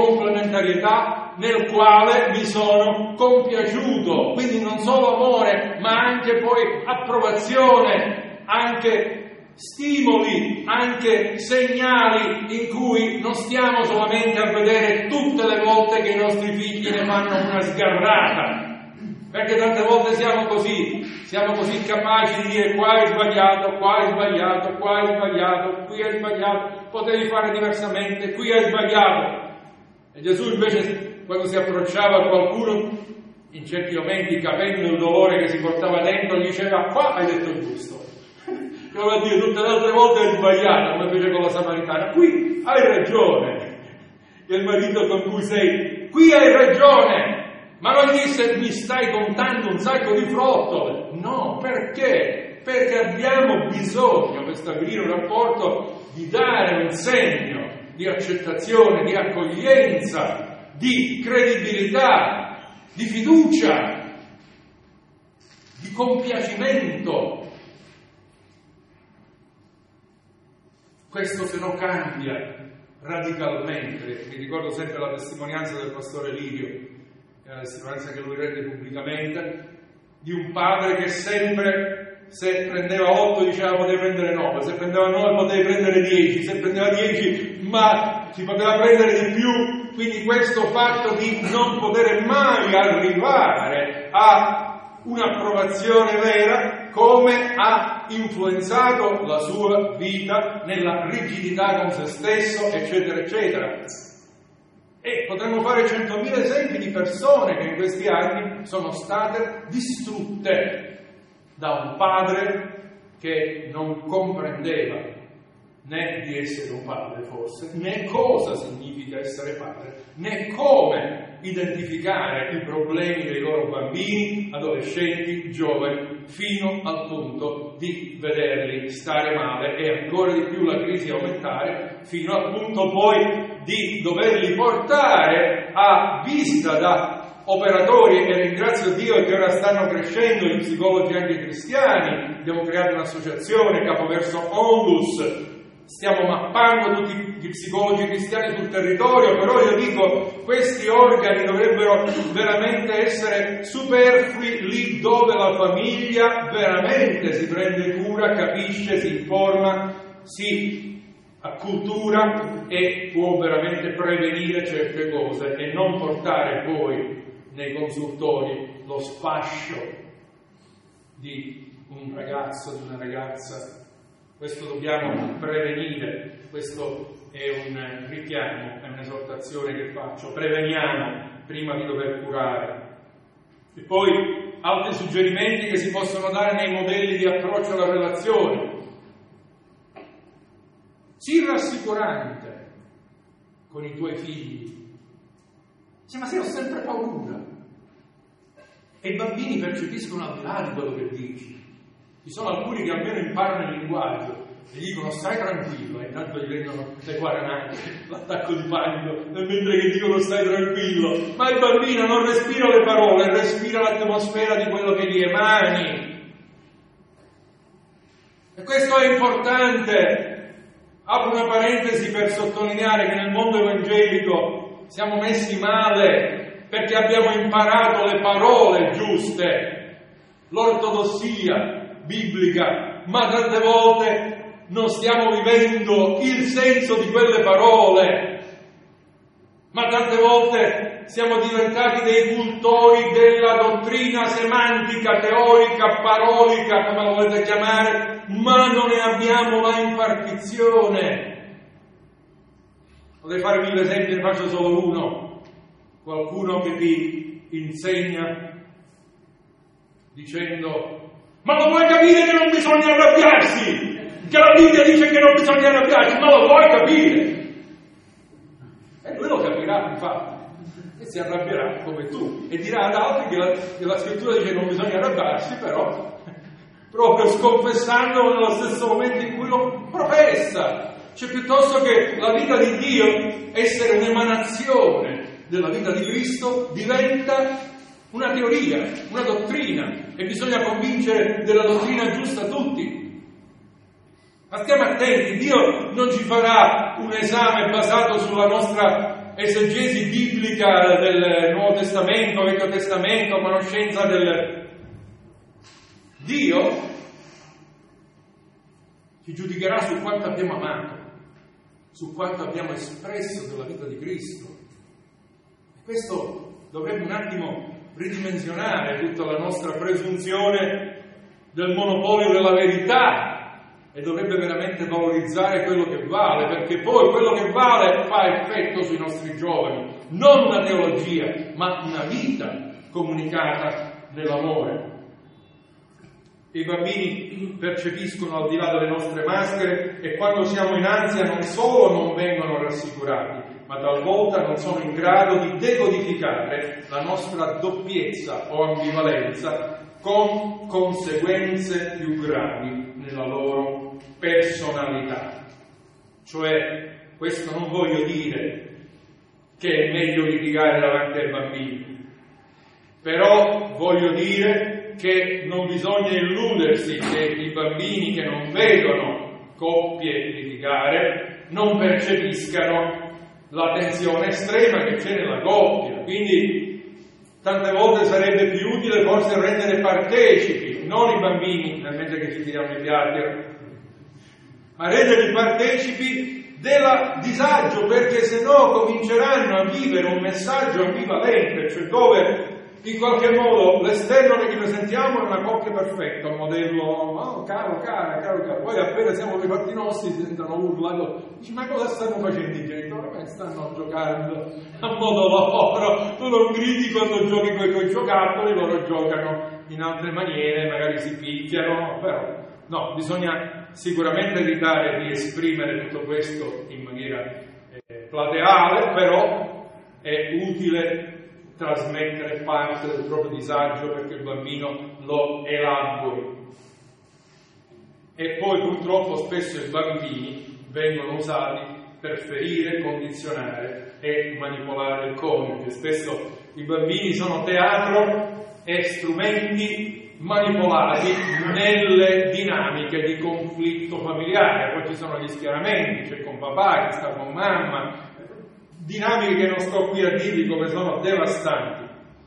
complementarietà nel quale mi sono compiaciuto. Quindi non solo amore, ma anche poi approvazione, anche stimoli, anche segnali in cui non stiamo solamente a vedere tutte le volte che i nostri figli ne fanno una sgarrata, perché tante volte siamo così, siamo così capaci di dire qua hai sbagliato, qua hai sbagliato, qua hai sbagliato, qui hai sbagliato, potevi fare diversamente, qui hai sbagliato. E Gesù invece, quando si approcciava a qualcuno, in certi momenti, capendo il dolore che si portava dentro, gli diceva qua hai detto il giusto. Che vuol dire, tutte le altre volte hai sbagliato, come fece con la Samaritana. Qui hai ragione. E il marito con cui sei, qui hai ragione. Ma non disse mi stai contando un sacco di frottole. No, perché? Perché abbiamo bisogno, per stabilire un rapporto, di dare un segno di accettazione, di accoglienza, di credibilità, di fiducia, di compiacimento. Questo se no cambia radicalmente. Mi ricordo sempre la testimonianza del pastore Livio, la testimonianza che lui rende pubblicamente, di un padre che sempre, se prendeva otto diceva potevi prendere nove, se prendeva nove potevi prendere dieci, se prendeva dieci ma si poteva prendere di più. Quindi questo fatto di non poter mai arrivare a un'approvazione vera, come ha influenzato la sua vita nella rigidità con se stesso, eccetera, eccetera. E potremmo fare centomila esempi di persone che in questi anni sono state distrutte da un padre che non comprendeva né di essere un padre forse, né cosa significa essere padre, né come identificare i problemi dei loro bambini, adolescenti, giovani, fino al punto di vederli stare male e ancora di più la crisi aumentare, fino al punto poi di doverli portare a vista da operatori, e ringrazio Dio che ora stanno crescendo gli psicologi anche cristiani. Abbiamo creato un'associazione, Capoverso Ondus, stiamo mappando tutti gli psicologi cristiani sul territorio, però io dico, questi organi dovrebbero veramente essere superflui lì dove la famiglia veramente si prende cura, capisce, si informa, si accultura e può veramente prevenire certe cose e non portare poi nei consultori lo sfascio di un ragazzo, di una ragazza. Questo dobbiamo prevenire, questo è un richiamo, è un'esortazione che faccio, preveniamo prima di dover curare. E poi altri suggerimenti che si possono dare nei modelli di approccio alla relazione. Sii rassicurante con i tuoi figli. Sì, ma se ho sempre paura. E i bambini percepiscono al di là di quello che dici. Ci sono alcuni che almeno imparano il linguaggio e dicono stai tranquillo, e intanto gli vengono le guaranate, l'attacco di panico, mentre che dicono stai tranquillo. Ma il bambino non respira le parole, respira l'atmosfera di quello che gli emani. E questo è importante. Apro una parentesi per sottolineare che nel mondo evangelico siamo messi male perché abbiamo imparato le parole giuste, l'ortodossia biblica, ma tante volte non stiamo vivendo il senso di quelle parole, ma tante volte siamo diventati dei cultori della dottrina semantica, teorica, parolica, come la volete chiamare, ma non ne abbiamo la impartizione. Potrei fare mille esempi, ne faccio solo uno. Qualcuno che ti insegna dicendo ma non vuoi capire che non bisogna arrabbiarsi? Che la Bibbia dice che non bisogna arrabbiarsi, ma lo vuoi capire? E lui lo capirà, infatti, e si arrabbierà come tu, e dirà ad altri che la, che la scrittura dice che non bisogna arrabbiarsi, però proprio sconfessandolo nello stesso momento in cui lo professa. Cioè, piuttosto che la vita di Dio essere un'emanazione della vita di Cristo, diventa una teoria, una dottrina, e bisogna convincere della dottrina giusta tutti. Ma stiamo attenti, Dio non ci farà un esame basato sulla nostra esegesi biblica del Nuovo Testamento, Vecchio Testamento, conoscenza del... Dio ci giudicherà su quanto abbiamo amato, su quanto abbiamo espresso della vita di Cristo. E questo dovrebbe un attimo ridimensionare tutta la nostra presunzione del monopolio della verità e dovrebbe veramente valorizzare quello che vale, perché poi quello che vale fa effetto sui nostri giovani, non una teologia, ma una vita comunicata nell'amore. I bambini percepiscono al di là delle nostre maschere e quando siamo in ansia non solo non vengono rassicurati, ma talvolta non sono in grado di decodificare la nostra doppiezza o ambivalenza con conseguenze più gravi nella loro personalità. Cioè, questo non voglio dire che è meglio litigare davanti ai bambini, però voglio dire che non bisogna illudersi che i bambini che non vedono coppie litigare non percepiscano la tensione estrema che c'è nella coppia. Quindi tante volte sarebbe più utile forse rendere partecipi, non i bambini, mentre che ci tiriamo i piatti, ma renderli partecipi del disagio, perché se no cominceranno a vivere un messaggio ambivalente, cioè dove in qualche modo l'esterno che noi sentiamo è una coppia perfetta, un modello, oh, caro, cara, caro, caro. Poi appena siamo per i fatti nostri si sentono urlati, dici ma cosa stanno facendo i genitori? Beh, stanno giocando a modo loro, tu non gridi quando giochi con i tuoi giocattoli, loro giocano in altre maniere, magari si picchiano, però no, bisogna sicuramente evitare di esprimere tutto questo in maniera eh, plateale, però è utile trasmettere parte del proprio disagio perché il bambino lo elabori. E poi purtroppo spesso i bambini vengono usati per ferire, condizionare e manipolare il coniuge. Spesso i bambini sono teatro e strumenti manipolati nelle dinamiche di conflitto familiare. Poi ci sono gli schieramenti, c'è con papà che sta con mamma, dinamiche che non sto qui a dirvi come sono devastanti.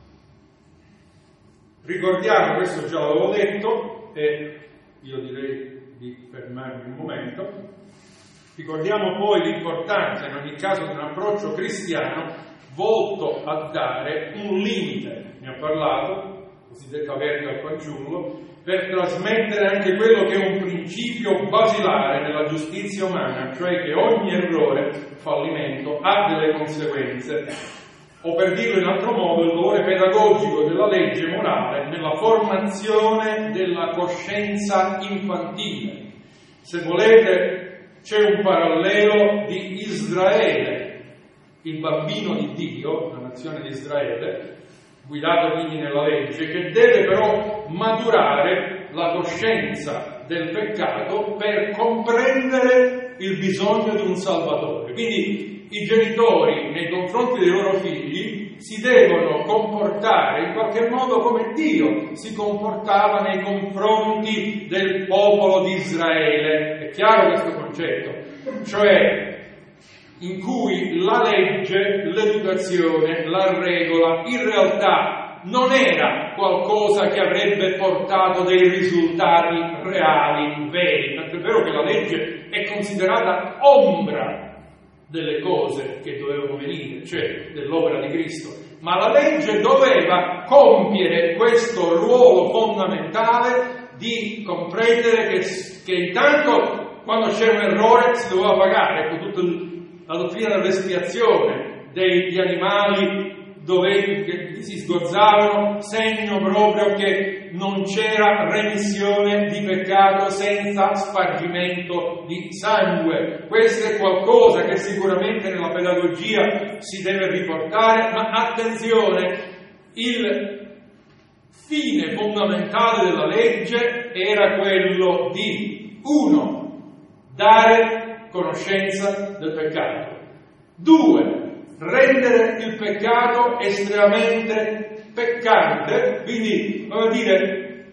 Ricordiamo, questo già l'avevo detto e io direi di fermarmi un momento, ricordiamo poi l'importanza in ogni caso di un approccio cristiano volto a dare un limite, ne ho parlato, cosiddetta verga al fanciullo, per trasmettere anche quello che è un principio basilare nella giustizia umana, cioè che ogni errore, fallimento, ha delle conseguenze, o per dirlo in altro modo, il valore pedagogico della legge morale nella formazione della coscienza infantile. Se volete, c'è un parallelo di Israele, il bambino di Dio, la nazione di Israele, guidato quindi nella legge, che deve però maturare la coscienza del peccato per comprendere il bisogno di un Salvatore. Quindi i genitori nei confronti dei loro figli si devono comportare in qualche modo come Dio si comportava nei confronti del popolo di Israele. È chiaro questo concetto? Cioè in cui la legge, l'educazione, la regola, in realtà non era qualcosa che avrebbe portato dei risultati reali, veri. Tanto è vero che la legge è considerata ombra delle cose che dovevano venire, cioè dell'opera di Cristo. Ma la legge doveva compiere questo ruolo fondamentale di comprendere che, che intanto quando c'era un errore si doveva pagare. Ecco, tutto il la dottrina dell'espiazione degli animali dove, che si sgozzavano, segno proprio che non c'era remissione di peccato senza spargimento di sangue. Questo è qualcosa che sicuramente nella pedagogia si deve riportare, ma attenzione, il fine fondamentale della legge era quello di, uno, dare conoscenza del peccato. Due, rendere il peccato estremamente peccante, quindi, come dire,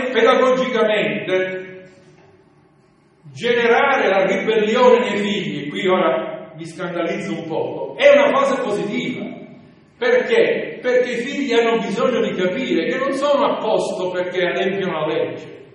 pedagogicamente generare la ribellione nei figli. Qui ora mi scandalizzo un poco, è una cosa positiva. Perché? Perché i figli hanno bisogno di capire che non sono a posto perché adempiono la legge,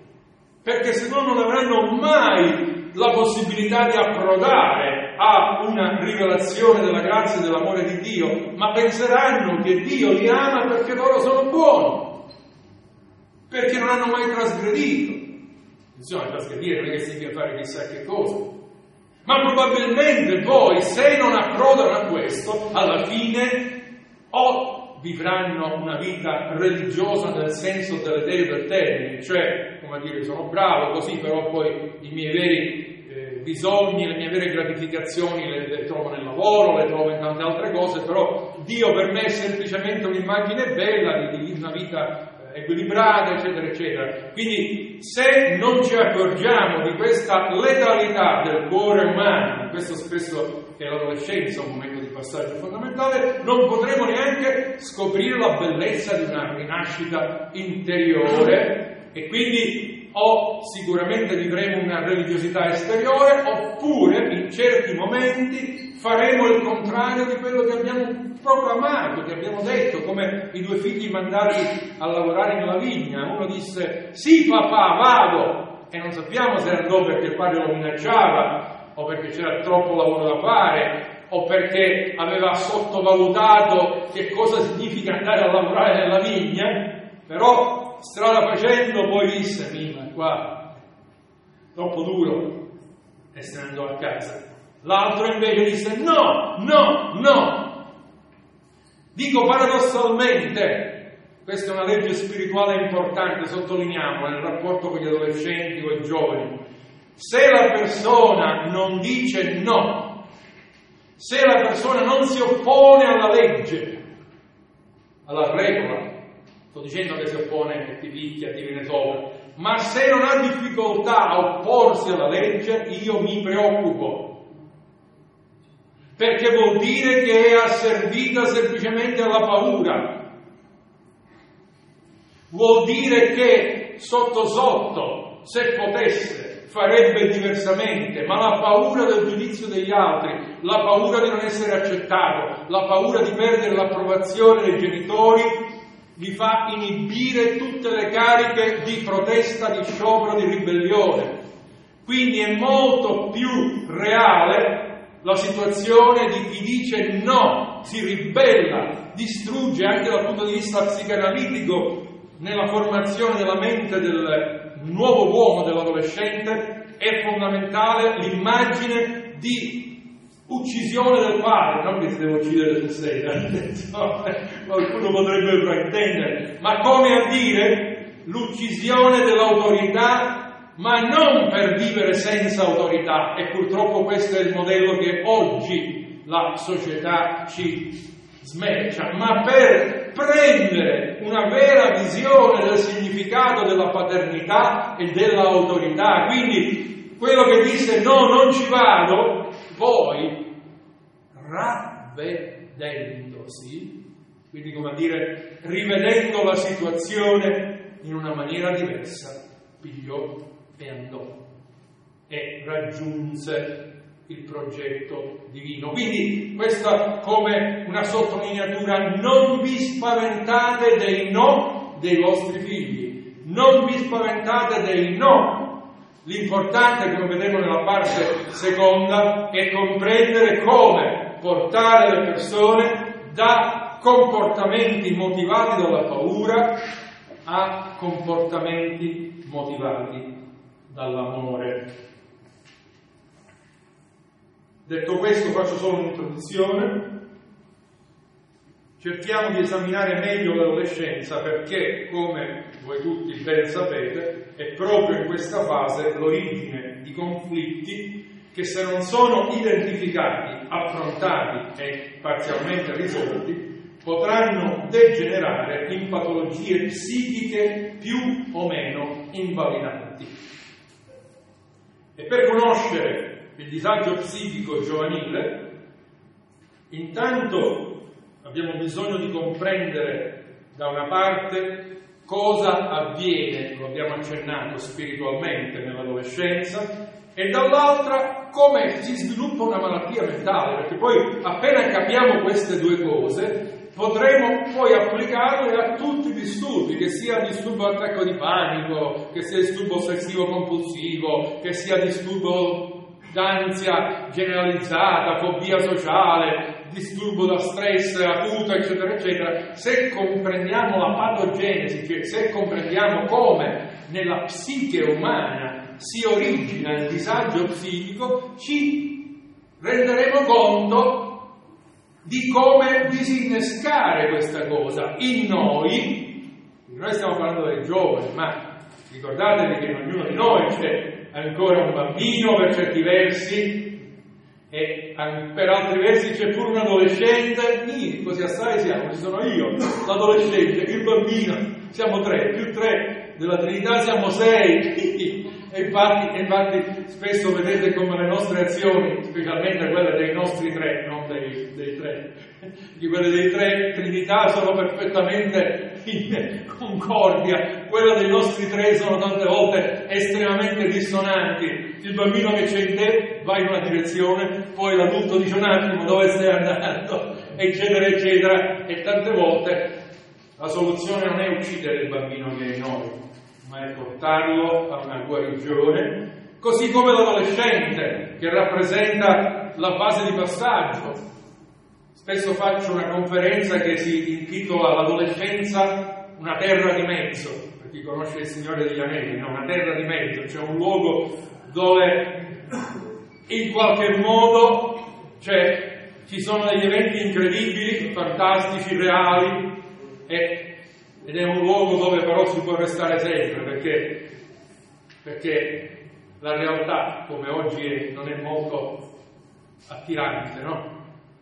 perché se no non avranno mai la possibilità di approdare a una rivelazione della grazia e dell'amore di Dio, ma penseranno che Dio li ama perché loro sono buoni, perché non hanno mai trasgredito. Attenzione, trasgredire non è che significa fare chissà che cosa, ma probabilmente poi, se non approdano a questo, alla fine o vivranno una vita religiosa nel senso deleterio del termine, cioè, come dire, sono bravo così, però poi i miei veri eh, bisogni, le mie vere gratificazioni le, le trovo nel lavoro, le trovo in tante altre cose, però Dio per me è semplicemente un'immagine bella di, di una vita equilibrata, eccetera, eccetera. Quindi, se non ci accorgiamo di questa letalità del cuore umano, questo spesso è l'adolescenza, un momento di passaggio fondamentale, non potremo neanche scoprire la bellezza di una rinascita interiore, e quindi o sicuramente vivremo una religiosità esteriore, oppure in certi momenti faremo il contrario di quello che abbiamo proclamato, che abbiamo detto, come i due figli mandati a lavorare nella vigna. Uno disse: sì papà, vado, e non sappiamo se andò perché il padre lo minacciava, o perché c'era troppo lavoro da fare, o perché aveva sottovalutato che cosa significa andare a lavorare nella vigna. Però strada facendo poi disse: Mima, qua troppo duro, e se ne andò a casa. L'altro invece disse: no, no, no. Dico paradossalmente, questa è una legge spirituale importante, sottolineiamola, nel rapporto con gli adolescenti o i giovani. Se la persona non dice no, se la persona non si oppone alla legge, alla regola, sto dicendo che si oppone, che ti picchia, ti viene sopra, ma se non ha difficoltà a opporsi alla legge, io mi preoccupo. Perché vuol dire che è asservita semplicemente alla paura. Vuol dire che sotto sotto, se potesse, farebbe diversamente, ma la paura del giudizio degli altri, la paura di non essere accettato, la paura di perdere l'approvazione dei genitori, gli fa inibire tutte le cariche di protesta, di sciopero, di ribellione. Quindi è molto più reale la situazione di chi dice no, si ribella, distrugge anche dal punto di vista psicanalitico nella formazione della mente del nuovo uomo, dell'adolescente. È fondamentale l'immagine di uccisione del padre, non che si deve uccidere sul serio, qualcuno potrebbe fraintendere, ma come a dire l'uccisione dell'autorità, ma non per vivere senza autorità, e purtroppo questo è il modello che oggi la società ci smercia, ma per prendere una vera visione del significato della paternità e dell'autorità. Quindi quello che disse no, non ci vado, poi ravvedendosi, quindi come a dire rivedendo la situazione in una maniera diversa, pigliò e andò e raggiunse il progetto divino. Quindi questa come una sottolineatura: non vi spaventate dei no dei vostri figli, non vi spaventate dei no. L'importante, come vedremo nella parte seconda, è comprendere come portare le persone da comportamenti motivati dalla paura a comportamenti motivati dall'amore. Detto questo, faccio solo un'introduzione. Cerchiamo di esaminare meglio l'adolescenza, perché, come voi tutti ben sapete, è proprio in questa fase l'origine di conflitti che, se non sono identificati, affrontati e parzialmente risolti, potranno degenerare in patologie psichiche più o meno invalidanti. E per conoscere il disagio psichico giovanile, intanto abbiamo bisogno di comprendere da una parte cosa avviene, lo abbiamo accennato, spiritualmente nell'adolescenza, e dall'altra come si sviluppa una malattia mentale, perché poi appena capiamo queste due cose potremo poi applicarle a tutti i disturbi, che sia disturbo attacco di panico, che sia disturbo ossessivo compulsivo, che sia disturbo d'ansia generalizzata, fobia sociale, disturbo da stress acuto, eccetera, eccetera. Se comprendiamo la patogenesi, cioè se comprendiamo come nella psiche umana si origina il disagio psichico, ci renderemo conto di come disinnescare questa cosa in noi. Noi stiamo parlando dei giovani, ma ricordatevi che in ognuno di noi c'è ancora un bambino per certi versi e per altri versi c'è pure un adolescente. Ih, così assai siamo, ci sono io, l'adolescente, il bambino, siamo tre, più tre, della Trinità siamo sei. E infatti, infatti spesso vedete come le nostre azioni, specialmente quelle dei nostri tre, non dei, dei tre, di quelle dei tre Trinità sono perfettamente in concordia, quelle dei nostri tre sono tante volte estremamente dissonanti. Il bambino che c'è in te va in una direzione, poi l'adulto dice un attimo dove stai andando, eccetera, eccetera, e tante volte la soluzione non è uccidere il bambino che è in noi, ma è portarlo a una guarigione, così come l'adolescente, che rappresenta la fase di passaggio. Spesso faccio una conferenza che si intitola L'adolescenza, una terra di mezzo, per chi conosce il Signore degli Anelli, no? Una terra di mezzo, cioè un luogo dove in qualche modo cioè, ci sono degli eventi incredibili, fantastici, reali, e ed è un luogo dove però si può restare sempre, perché, perché la realtà, come oggi è, non è molto attirante, no?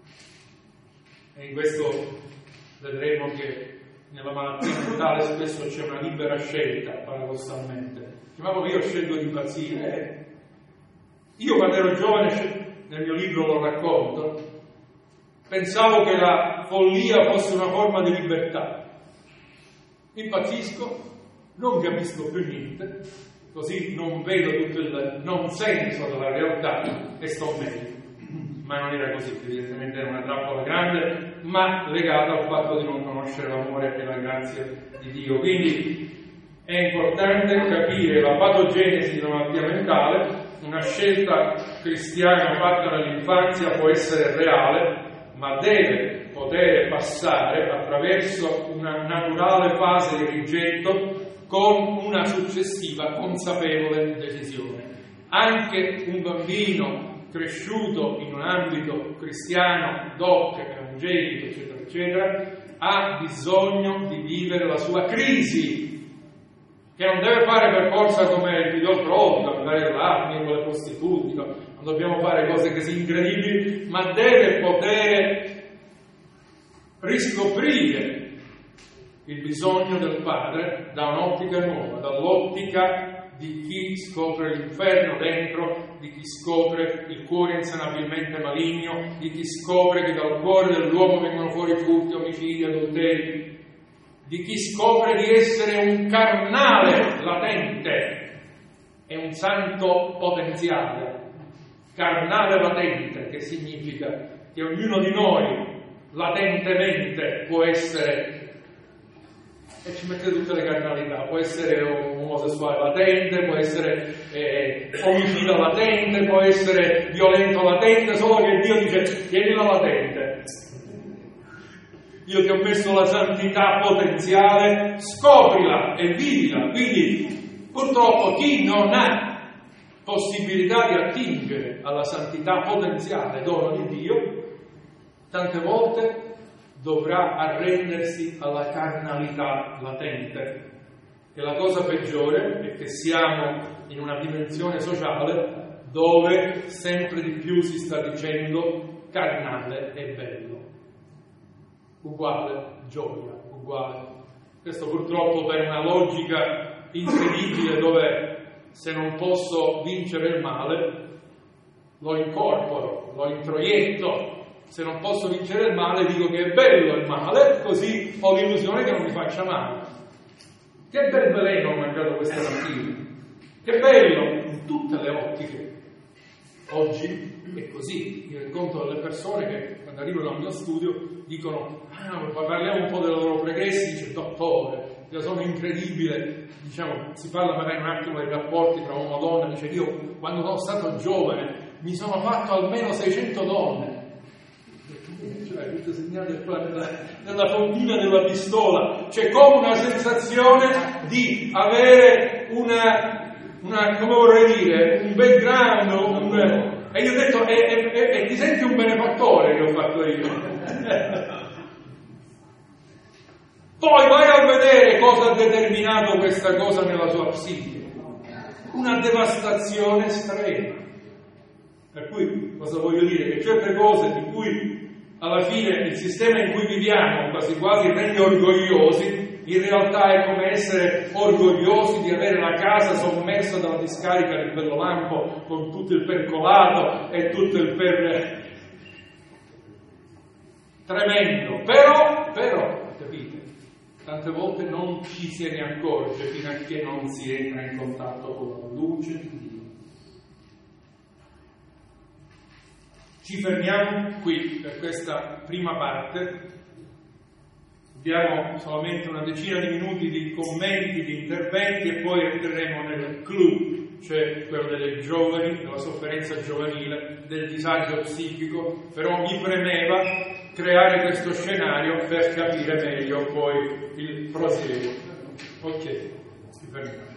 E in questo vedremo che nella malattia mentale spesso c'è una libera scelta, paradossalmente. Ma poi io scelgo di impazzire. Io quando ero giovane, nel mio libro lo racconto, pensavo che la follia fosse una forma di libertà. Impazzisco, non capisco più niente, così non vedo tutto il non senso della realtà e sto meglio. Ma non era così, evidentemente era una trappola grande, ma legata al fatto di non conoscere l'amore e la grazia di Dio. Quindi è importante capire la patogenesi di una malattia mentale. Una scelta cristiana fatta nell'infanzia può essere reale, ma deve poter passare attraverso una naturale fase di rigetto con una successiva consapevole decisione. Anche un bambino cresciuto in un ambito cristiano, doc, evangelico, eccetera, eccetera, ha bisogno di vivere la sua crisi, che non deve fare per forza come il figlio prodigo, andare all'armi con le prostitute, non dobbiamo fare cose così incredibili, ma deve poter riscoprire il bisogno del Padre da un'ottica nuova, dall'ottica di chi scopre l'inferno dentro, di chi scopre il cuore insanabilmente maligno, di chi scopre che dal cuore dell'uomo vengono fuori furti, omicidi, adulteri, di chi scopre di essere un carnale latente e un santo potenziale. Carnale latente, che significa che ognuno di noi latentemente può essere, e ci mette tutte le carnalità, può essere un omosessuale latente, può essere eh, omicida latente, può essere violento latente, solo che Dio dice tieni la latente, io ti ho messo la santità potenziale, scoprila e vivila. Quindi purtroppo chi non ha possibilità di attingere alla santità potenziale, dono di Dio, tante volte dovrà arrendersi alla carnalità latente. E la cosa peggiore è che siamo in una dimensione sociale dove sempre di più si sta dicendo carnale e bello, uguale gioia, uguale. Questo purtroppo per una logica incredibile dove se non posso vincere il male lo incorporo, lo introietto. Se non posso vincere il male, dico che è bello il male, così ho l'illusione che non mi faccia male. Che bel veleno ho mangiato questa mattina! Che bello! In tutte le ottiche. Oggi è così. Io incontro delle persone che quando arrivano al mio studio dicono: ah, parliamo un po' dei loro pregressi. Dice: dottore, io sono incredibile. Diciamo, si parla magari un attimo dei rapporti tra uomo e donna. Dice: io quando sono stato giovane mi sono fatto almeno seicento donne. Cioè, questo segnale qua nella, nella fondina della pistola, c'è come una sensazione di avere una, una come vorrei dire, un background, un, e io ho detto, e, e, e, e ti senti un benefattore che ho fatto io. Poi vai a vedere cosa ha determinato questa cosa nella sua psiche, una devastazione estrema. Per cui cosa voglio dire? Che certe cose di cui alla fine il sistema in cui viviamo quasi quasi rende orgogliosi, in realtà è come essere orgogliosi di avere la casa sommersa dalla discarica di Bellolampo con tutto il percolato e tutto il per... tremendo. Però, però, capite, tante volte non ci se ne accorge fino a che non si entra in contatto con la luce di Dio. Ci fermiamo qui per questa prima parte. Abbiamo solamente una decina di minuti di commenti, di interventi e poi entreremo nel clou, cioè quello delle giovani, della sofferenza giovanile, del disagio psichico. Però mi premeva creare questo scenario per capire meglio poi il prosieguo. Ok, ci fermiamo.